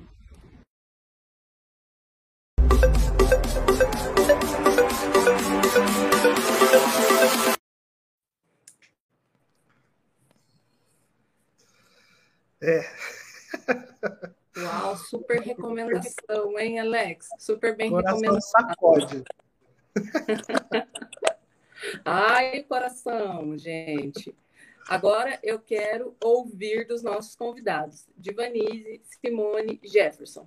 Uau, super recomendação, hein, Alex? Super bem Coração recomendado. sacode. Ai, coração, gente. Agora eu quero ouvir dos nossos convidados, Divanise, Simone, Jefferson.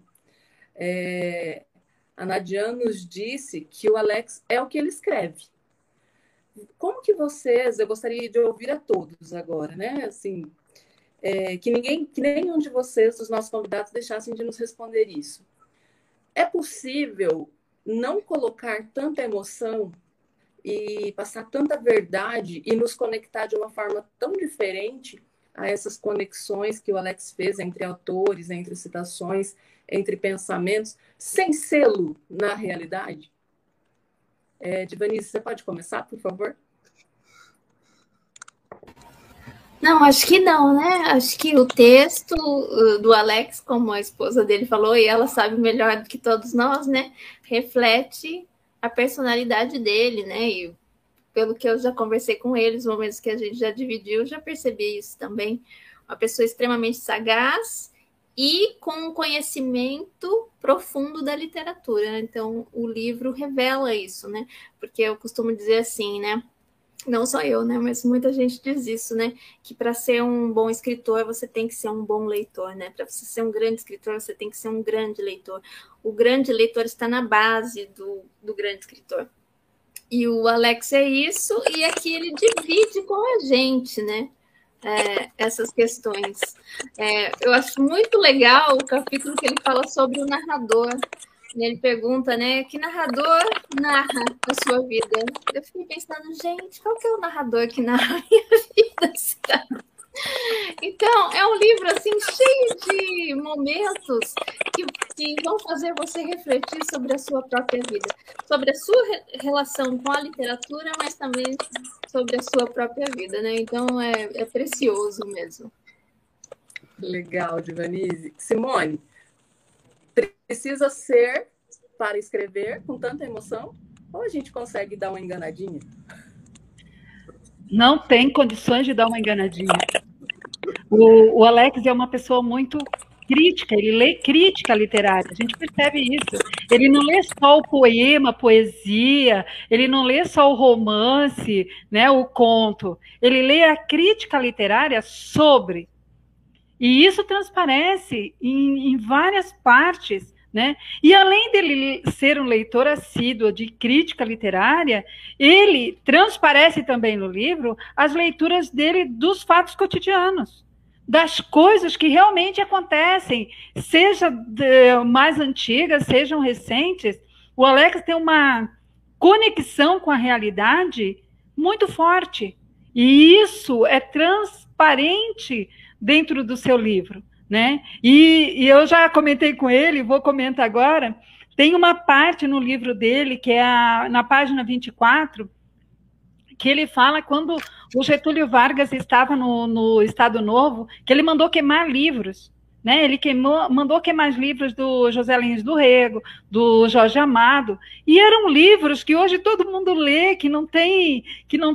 A Nadian nos disse que o Alex é o que ele escreve. Como que vocês, eu gostaria de ouvir a todos agora, né? Assim, que nenhum de vocês, dos nossos convidados, deixassem de nos responder isso. É possível não colocar tanta emoção e passar tanta verdade e nos conectar de uma forma tão diferente a essas conexões que o Alex fez entre autores, entre citações, entre pensamentos, sem selo na realidade? Divanise, você pode começar, por favor? Não, acho que não, né? Acho que o texto do Alex, como a esposa dele falou, e ela sabe melhor do que todos nós, né? Reflete a personalidade dele, né? E pelo que eu já conversei com ele, os momentos que a gente já dividiu, já percebi isso também. Uma pessoa extremamente sagaz e com um conhecimento profundo da literatura. Então, o livro revela isso, né? Porque eu costumo dizer assim, né? Não só eu, né? Mas muita gente diz isso, né? Que para ser um bom escritor, você tem que ser um bom leitor, né? Para você ser um grande escritor, você tem que ser um grande leitor. O grande leitor está na base do grande escritor. E o Alex é isso, e aqui ele divide com a gente, né? Essas questões. Eu acho muito legal o capítulo que ele fala sobre o narrador. Ele pergunta, né, que narrador narra a sua vida? Eu fiquei pensando, gente, qual que é o narrador que narra a minha vida? Então, é um livro, assim, cheio de momentos que vão fazer você refletir sobre a sua própria vida, sobre a sua relação com a literatura, mas também sobre a sua própria vida, né? Então, é precioso mesmo. Legal, Divanise. Simone, precisa ser para escrever com tanta emoção? Ou a gente consegue dar uma enganadinha? Não tem condições de dar uma enganadinha. O Alex é uma pessoa muito crítica, ele lê crítica literária, a gente percebe isso. Ele não lê só o poema, a poesia, ele não lê só o romance, né, o conto, ele lê a crítica literária sobre. E isso transparece em várias partes, né? E além dele ser um leitor assíduo de crítica literária, ele transparece também no livro as leituras dele dos fatos cotidianos, das coisas que realmente acontecem, seja mais antigas, sejam recentes. O Alex tem uma conexão com a realidade muito forte, e isso é transparente dentro do seu livro, né? E eu já comentei com ele, vou comentar agora, tem uma parte no livro dele, que é na página 24, que ele fala quando o Getúlio Vargas estava no Estado Novo, que ele mandou queimar livros, né? Ele mandou queimar os livros do José Lins do Rego, do Jorge Amado, e eram livros que hoje todo mundo lê, que não tem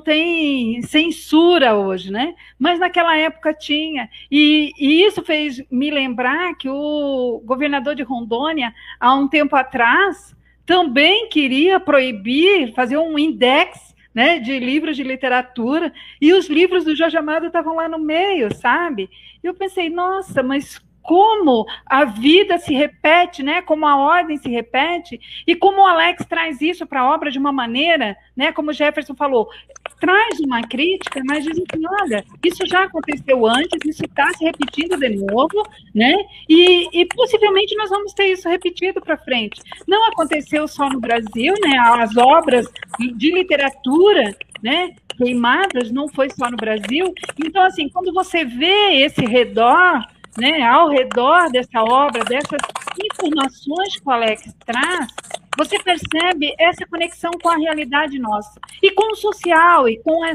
censura hoje, né? Mas naquela época tinha, e isso fez me lembrar que o governador de Rondônia, há um tempo atrás, também queria proibir, fazer um index, né, de livros de literatura, e os livros do Jorge Amado estavam lá no meio, sabe? E eu pensei, nossa, mas como a vida se repete, né? Como a ordem se repete, e como o Alex traz isso para a obra de uma maneira, né? Como o Jefferson falou, traz uma crítica, mas diz assim, olha, isso já aconteceu antes, isso está se repetindo de novo, né? E possivelmente nós vamos ter isso repetido para frente. Não aconteceu só no Brasil, né? As obras de literatura, né, queimadas, não foi só no Brasil. Então, assim, quando você vê esse redor, né, ao redor dessa obra, dessas informações que o Alex traz, você percebe essa conexão com a realidade nossa, e com o social, e com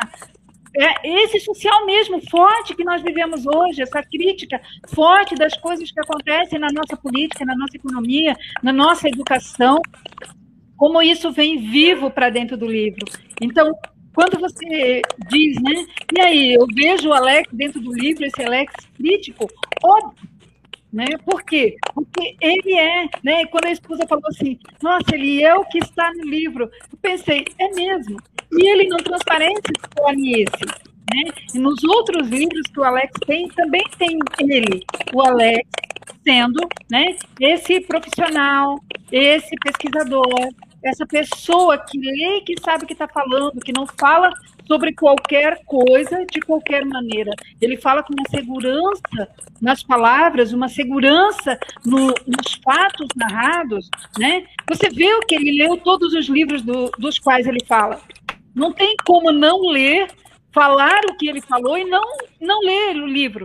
esse social mesmo forte que nós vivemos hoje, essa crítica forte das coisas que acontecem na nossa política, na nossa economia, na nossa educação, como isso vem vivo para dentro do livro. Então, quando você diz, né, e aí, eu vejo o Alex dentro do livro, esse Alex crítico, óbvio, né, por quê? Porque ele é, né, quando a esposa falou assim, nossa, ele é o que está no livro, eu pensei, é mesmo, e ele não transparece só nesse, né, e nos outros livros que o Alex tem, também tem ele, o Alex, sendo, né, esse profissional, esse pesquisador, essa pessoa que lê e que sabe o que está falando, que não fala sobre qualquer coisa de qualquer maneira. Ele fala com uma segurança nas palavras, uma segurança nos fatos narrados, né? Você vê o que ele leu, todos os livros dos quais ele fala. Não tem como não ler, falar o que ele falou e não ler o livro.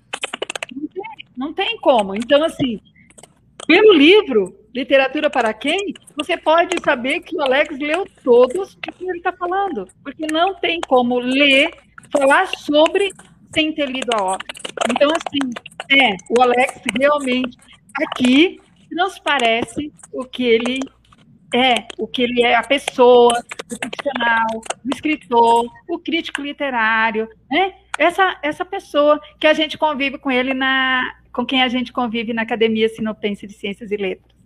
Não tem como. Então, assim, pelo livro Literatura para Quem, você pode saber que o Alex leu todos o que ele está falando, porque não tem como ler, falar sobre, sem ter lido a obra. Então, assim, o Alex realmente aqui transparece o que ele é, a pessoa, o profissional, o escritor, o crítico literário, né? Essa pessoa que a gente convive com ele com quem a gente convive na Academia Sinopense de Ciências e Letras.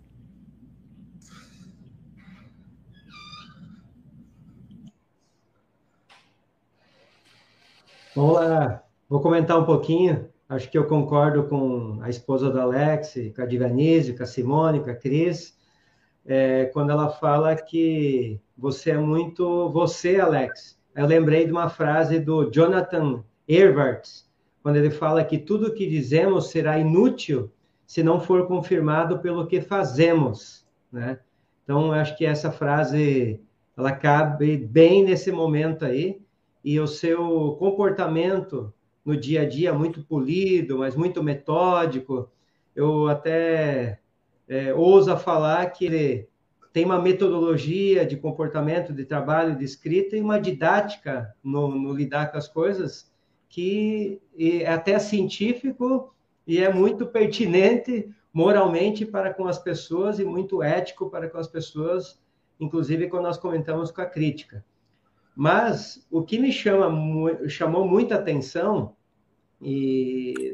Vamos lá, vou comentar um pouquinho. Acho que eu concordo com a esposa do Alex, com a Divanise, com a Simone, com a Cris, quando ela fala que você é muito você, Alex. Eu lembrei de uma frase do Jonathan Edwards, quando ele fala que tudo que dizemos será inútil se não for confirmado pelo que fazemos, né? Então, acho que essa frase, ela cabe bem nesse momento aí, e o seu comportamento no dia a dia muito polido, mas muito metódico. Eu até ouso falar que ele tem uma metodologia de comportamento, de trabalho, de escrita e uma didática no lidar com as coisas que é até científico e é muito pertinente moralmente para com as pessoas e muito ético para com as pessoas, inclusive quando nós comentamos com a crítica. Mas o que me chamou muita atenção, e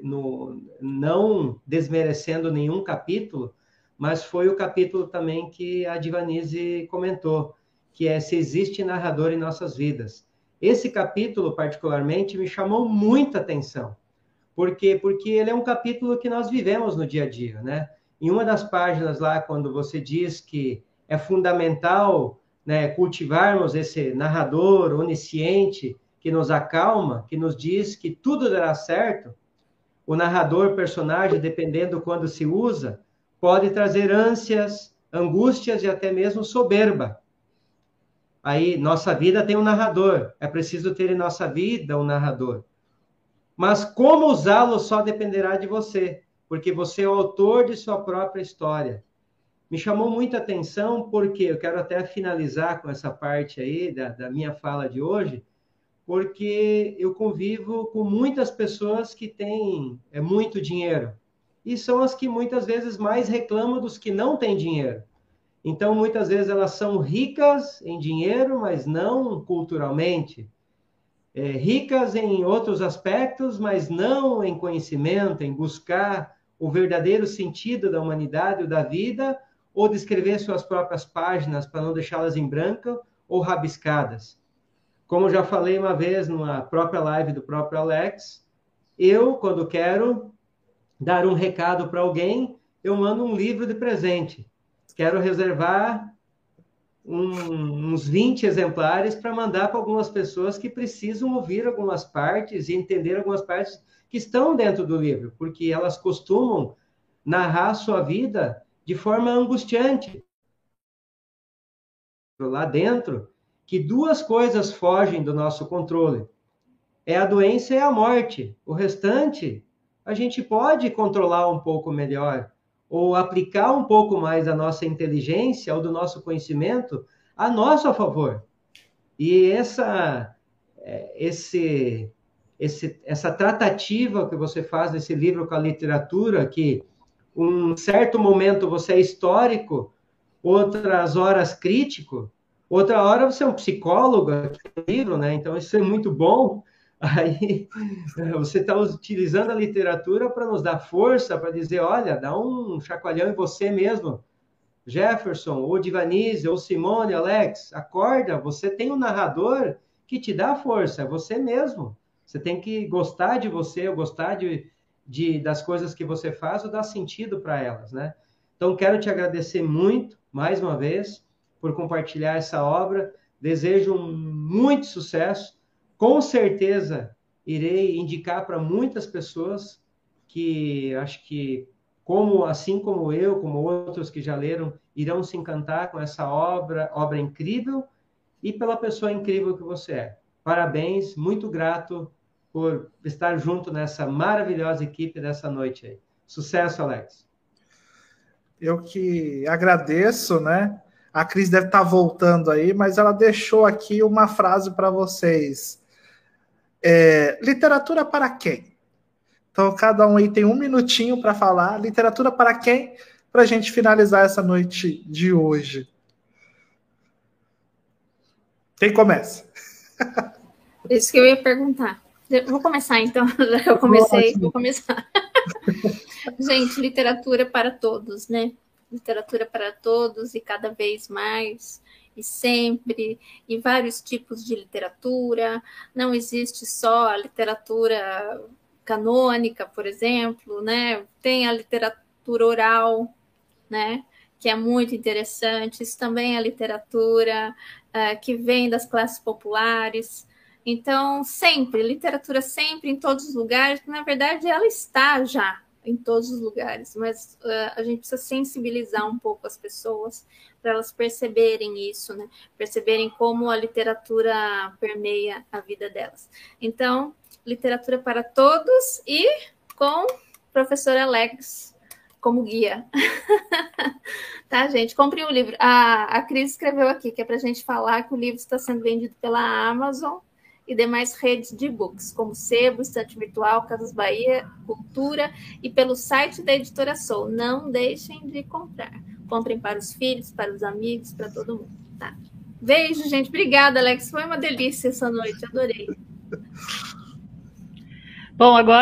não desmerecendo nenhum capítulo, mas foi o capítulo também que a Divanise comentou, que é Se Existe Narrador em Nossas Vidas. Esse capítulo, particularmente, me chamou muita atenção. Por quê? Porque ele é um capítulo que nós vivemos no dia a dia, né? Em uma das páginas lá, quando você diz que é fundamental, né, cultivarmos esse narrador onisciente que nos acalma, que nos diz que tudo dará certo, o narrador, personagem, dependendo quando se usa, pode trazer ânsias, angústias e até mesmo soberba. Aí, nossa vida tem um narrador, é preciso ter em nossa vida um narrador. Mas como usá-lo só dependerá de você, porque você é o autor de sua própria história. Me chamou muita atenção porque eu quero até finalizar com essa parte aí da minha fala de hoje, porque eu convivo com muitas pessoas que têm muito dinheiro, e são as que muitas vezes mais reclamam dos que não têm dinheiro. Então, muitas vezes elas são ricas em dinheiro, mas não culturalmente. Ricas em outros aspectos, mas não em conhecimento, em buscar o verdadeiro sentido da humanidade ou da vida, ou de escrever suas próprias páginas para não deixá-las em branco ou rabiscadas. Como já falei uma vez numa própria live do próprio Alex, eu, quando quero dar um recado para alguém, eu mando um livro de presente. Quero reservar uns 20 exemplares para mandar para algumas pessoas que precisam ouvir algumas partes e entender algumas partes que estão dentro do livro, porque elas costumam narrar sua vida de forma angustiante. Lá dentro, que duas coisas fogem do nosso controle. É a doença e a morte. O restante, a gente pode controlar um pouco melhor, ou aplicar um pouco mais da nossa inteligência ou do nosso conhecimento a nosso favor. E essa tratativa que você faz nesse livro com a literatura, que um certo momento você é histórico, outras horas crítico, outra hora você é um psicólogo, livro, né? Então isso é muito bom. Aí você está utilizando a literatura para nos dar força, para dizer, olha, dá um chacoalhão em você mesmo. Jefferson, ou Divanise, ou Simone, Alex, acorda, você tem um narrador que te dá força, é você mesmo. Você tem que gostar de você, ou gostar das coisas que você faz, ou dar sentido para elas, né? Então, quero te agradecer muito, mais uma vez, por compartilhar essa obra. Desejo muito sucesso. Com certeza, irei indicar para muitas pessoas que acho que, assim como eu, como outros que já leram, irão se encantar com essa obra incrível e pela pessoa incrível que você é. Parabéns, muito grato por estar junto nessa maravilhosa equipe dessa noite aí. Sucesso, Alex. Eu que agradeço, né? A Cris deve estar voltando aí, mas ela deixou aqui uma frase para vocês. Literatura para quem? Então, cada um aí tem 1 minutinho para falar. Literatura para quem? Para a gente finalizar essa noite de hoje. Quem começa? Isso que eu ia perguntar. Vou começar, então. Eu comecei, vou começar. Gente, literatura para todos, né? Literatura para todos e cada vez mais, e sempre, e vários tipos de literatura. Não existe só a literatura canônica, por exemplo, né? Tem a literatura oral, né? Que é muito interessante. Isso também é literatura que vem das classes populares. Então, sempre, literatura sempre, em todos os lugares. Na verdade, ela está já em todos os lugares, mas a gente precisa sensibilizar um pouco as pessoas para elas perceberem isso, né? Perceberem como a literatura permeia a vida delas. Então, literatura para todos e com o professor Alex como guia. Tá, gente? Compre o livro. A Cris escreveu aqui, que é para a gente falar que o livro está sendo vendido pela Amazon e demais redes de e-books, como Sebo, Estante Virtual, Casas Bahia, Cultura, e pelo site da Editora Soul. Não deixem de comprar. Comprem para os filhos, para os amigos, para todo mundo. Tá? Beijo, gente. Obrigada, Alex. Foi uma delícia essa noite. Adorei. Bom, agora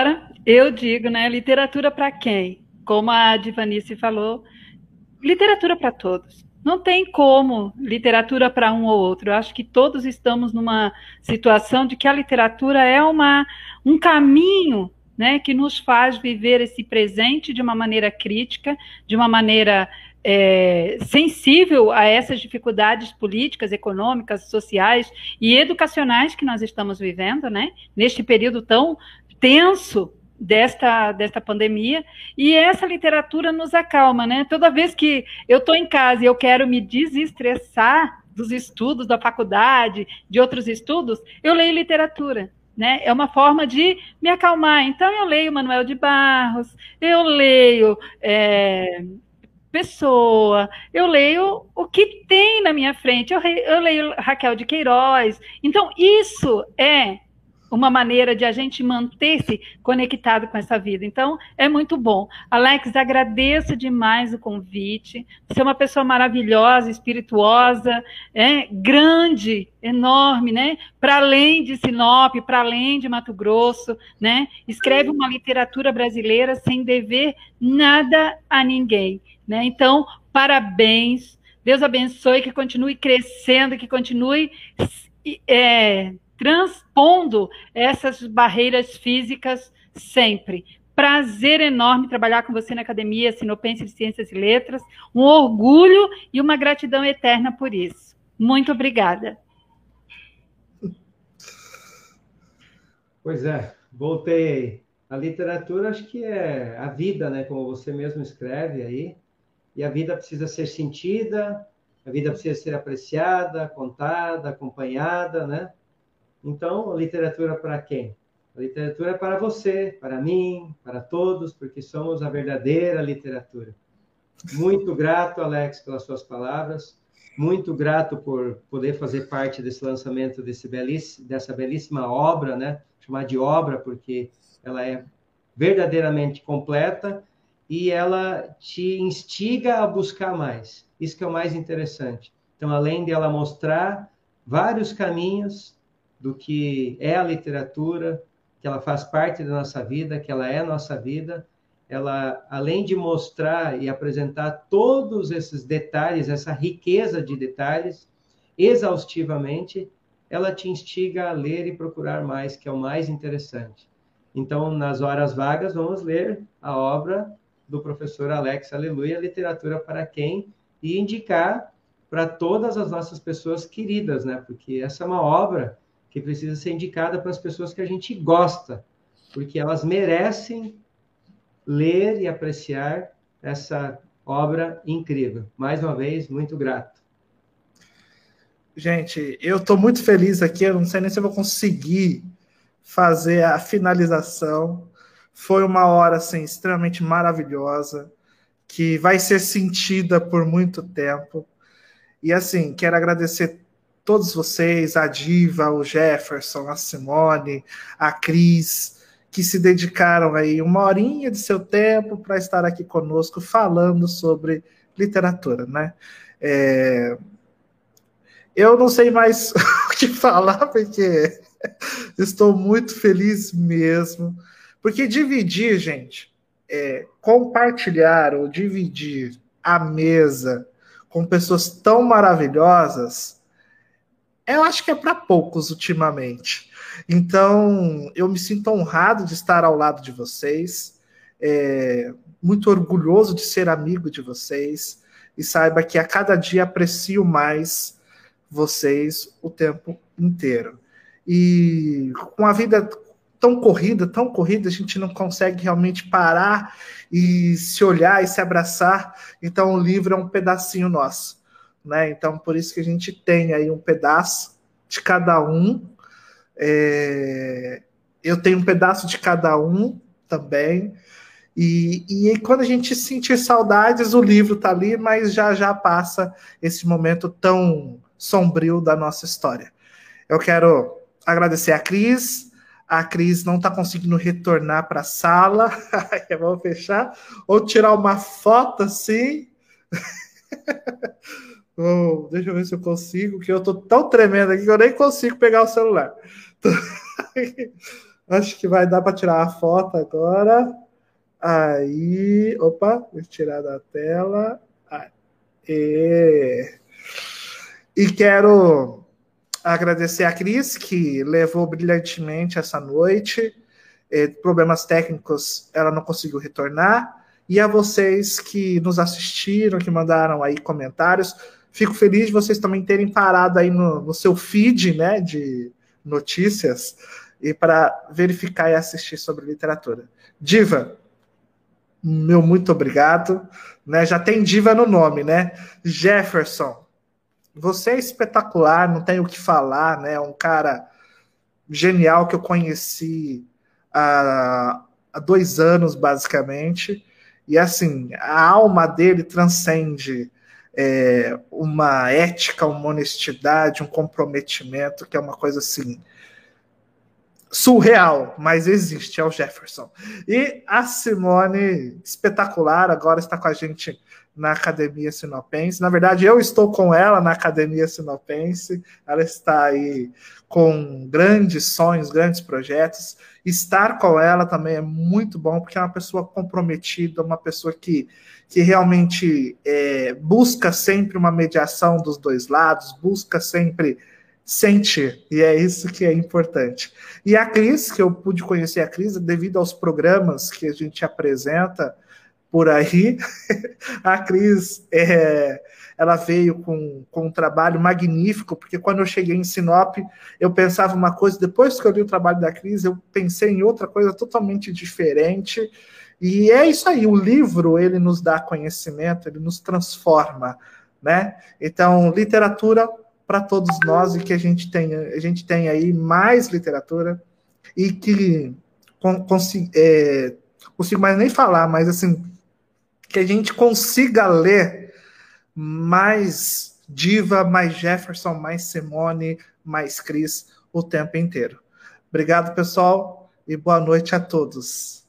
Eu digo, né, literatura para quem? Como a Divanice falou, literatura para todos. Não tem como literatura para um ou outro. Eu acho que todos estamos numa situação de que a literatura é um caminho, né, que nos faz viver esse presente de uma maneira crítica, de uma maneira sensível a essas dificuldades políticas, econômicas, sociais e educacionais que nós estamos vivendo, né, neste período tão tenso desta pandemia, e essa literatura nos acalma, né? Toda vez que eu estou em casa e eu quero me desestressar dos estudos da faculdade, de outros estudos, eu leio literatura, né? É uma forma de me acalmar. Então eu leio Manuel de Barros, eu leio Pessoa, eu leio o que tem na minha frente, eu leio Raquel de Queiroz. Então isso é uma maneira de a gente manter-se conectado com essa vida. Então, é muito bom. Alex, agradeço demais o convite. Você é uma pessoa maravilhosa, espirituosa, grande, enorme, né? Para além de Sinop, para além de Mato Grosso, né? Escreve uma literatura brasileira sem dever nada a ninguém, né? Então, parabéns. Deus abençoe, que continue crescendo, que continue transpondo essas barreiras físicas sempre. Prazer enorme trabalhar com você na Academia Sinopense de Ciências e Letras, um orgulho e uma gratidão eterna por isso. Muito obrigada. Pois é, voltei aí. A literatura acho que é a vida, né, como você mesmo escreve aí, e a vida precisa ser sentida, a vida precisa ser apreciada, contada, acompanhada, né? Então, a literatura para quem? A literatura é para você, para mim, para todos, porque somos a verdadeira literatura. Muito grato, Alex, pelas suas palavras. Muito grato por poder fazer parte desse lançamento dessa belíssima obra, né? Chamar de obra, porque ela é verdadeiramente completa e ela te instiga a buscar mais. Isso que é o mais interessante. Então, além de ela mostrar vários caminhos do que é a literatura, que ela faz parte da nossa vida, que ela é nossa vida, ela, além de mostrar e apresentar todos esses detalhes, essa riqueza de detalhes, exaustivamente, ela te instiga a ler e procurar mais, que é o mais interessante. Então, nas horas vagas, vamos ler a obra do professor Alex Aleluia, Literatura para Quem, e indicar para todas as nossas pessoas queridas, né? Porque essa é uma obra que precisa ser indicada para as pessoas que a gente gosta, porque elas merecem ler e apreciar essa obra incrível. Mais uma vez, muito grato. Gente, eu estou muito feliz aqui, eu não sei nem se eu vou conseguir fazer a finalização. Foi uma hora assim, extremamente maravilhosa, que vai ser sentida por muito tempo. E assim, quero agradecer todos vocês, a Diva, o Jefferson, a Simone, a Cris, que se dedicaram aí uma horinha de seu tempo para estar aqui conosco falando sobre literatura, né? Eu não sei mais o que falar, porque estou muito feliz mesmo, porque dividir, gente, compartilhar ou dividir a mesa com pessoas tão maravilhosas, eu acho que é para poucos ultimamente. Então, eu me sinto honrado de estar ao lado de vocês, muito orgulhoso de ser amigo de vocês, e saiba que a cada dia aprecio mais vocês o tempo inteiro. E com a vida tão corrida, a gente não consegue realmente parar e se olhar e se abraçar. Então, o livro é um pedacinho nosso, né? Então, por isso que a gente tem aí um pedaço de cada um. Eu tenho um pedaço de cada um também. E quando a gente sentir saudades, o livro está ali, mas já passa esse momento tão sombrio da nossa história. Eu quero agradecer a Cris. A Cris não está conseguindo retornar para a sala. Vamos fechar. Ou tirar uma foto assim. Deixa eu ver se eu consigo, que eu estou tão tremendo aqui que eu nem consigo pegar o celular. Acho que vai dar para tirar a foto agora. Aí, opa, vou tirar da tela. E quero agradecer a Cris, que levou brilhantemente essa noite. Problemas técnicos, ela não conseguiu retornar. E a vocês que nos assistiram, que mandaram aí comentários. Fico feliz de vocês também terem parado aí no seu feed, né, de notícias, e para verificar e assistir sobre literatura. Diva, meu muito obrigado. Né, já tem diva no nome, né? Jefferson, você é espetacular, não tenho o que falar, né? Um cara genial que eu conheci há 2 anos, basicamente. E, assim, a alma dele transcende uma ética, uma honestidade, um comprometimento, que é uma coisa, assim, surreal, mas existe, é o Jefferson. E a Simone, espetacular, agora está com a gente na Academia Sinopense. Na verdade, eu estou com ela na Academia Sinopense. Ela está aí com grandes sonhos, grandes projetos. Estar com ela também é muito bom, porque é uma pessoa comprometida, uma pessoa que realmente busca sempre uma mediação dos dois lados, busca sempre sentir, e é isso que é importante. E a Cris, que eu pude conhecer a Cris devido aos programas que a gente apresenta por aí. A Cris, ela veio com um trabalho magnífico, porque quando eu cheguei em Sinop, eu pensava uma coisa, depois que eu li o trabalho da Cris, eu pensei em outra coisa totalmente diferente, e é isso aí, o livro, ele nos dá conhecimento, ele nos transforma, né? Então, literatura para todos nós, e que a gente tenha aí mais literatura, e que consigo mais nem falar, mas assim, que a gente consiga ler mais Diva, mais Jefferson, mais Simone, mais Cris o tempo inteiro. Obrigado, pessoal, e boa noite a todos.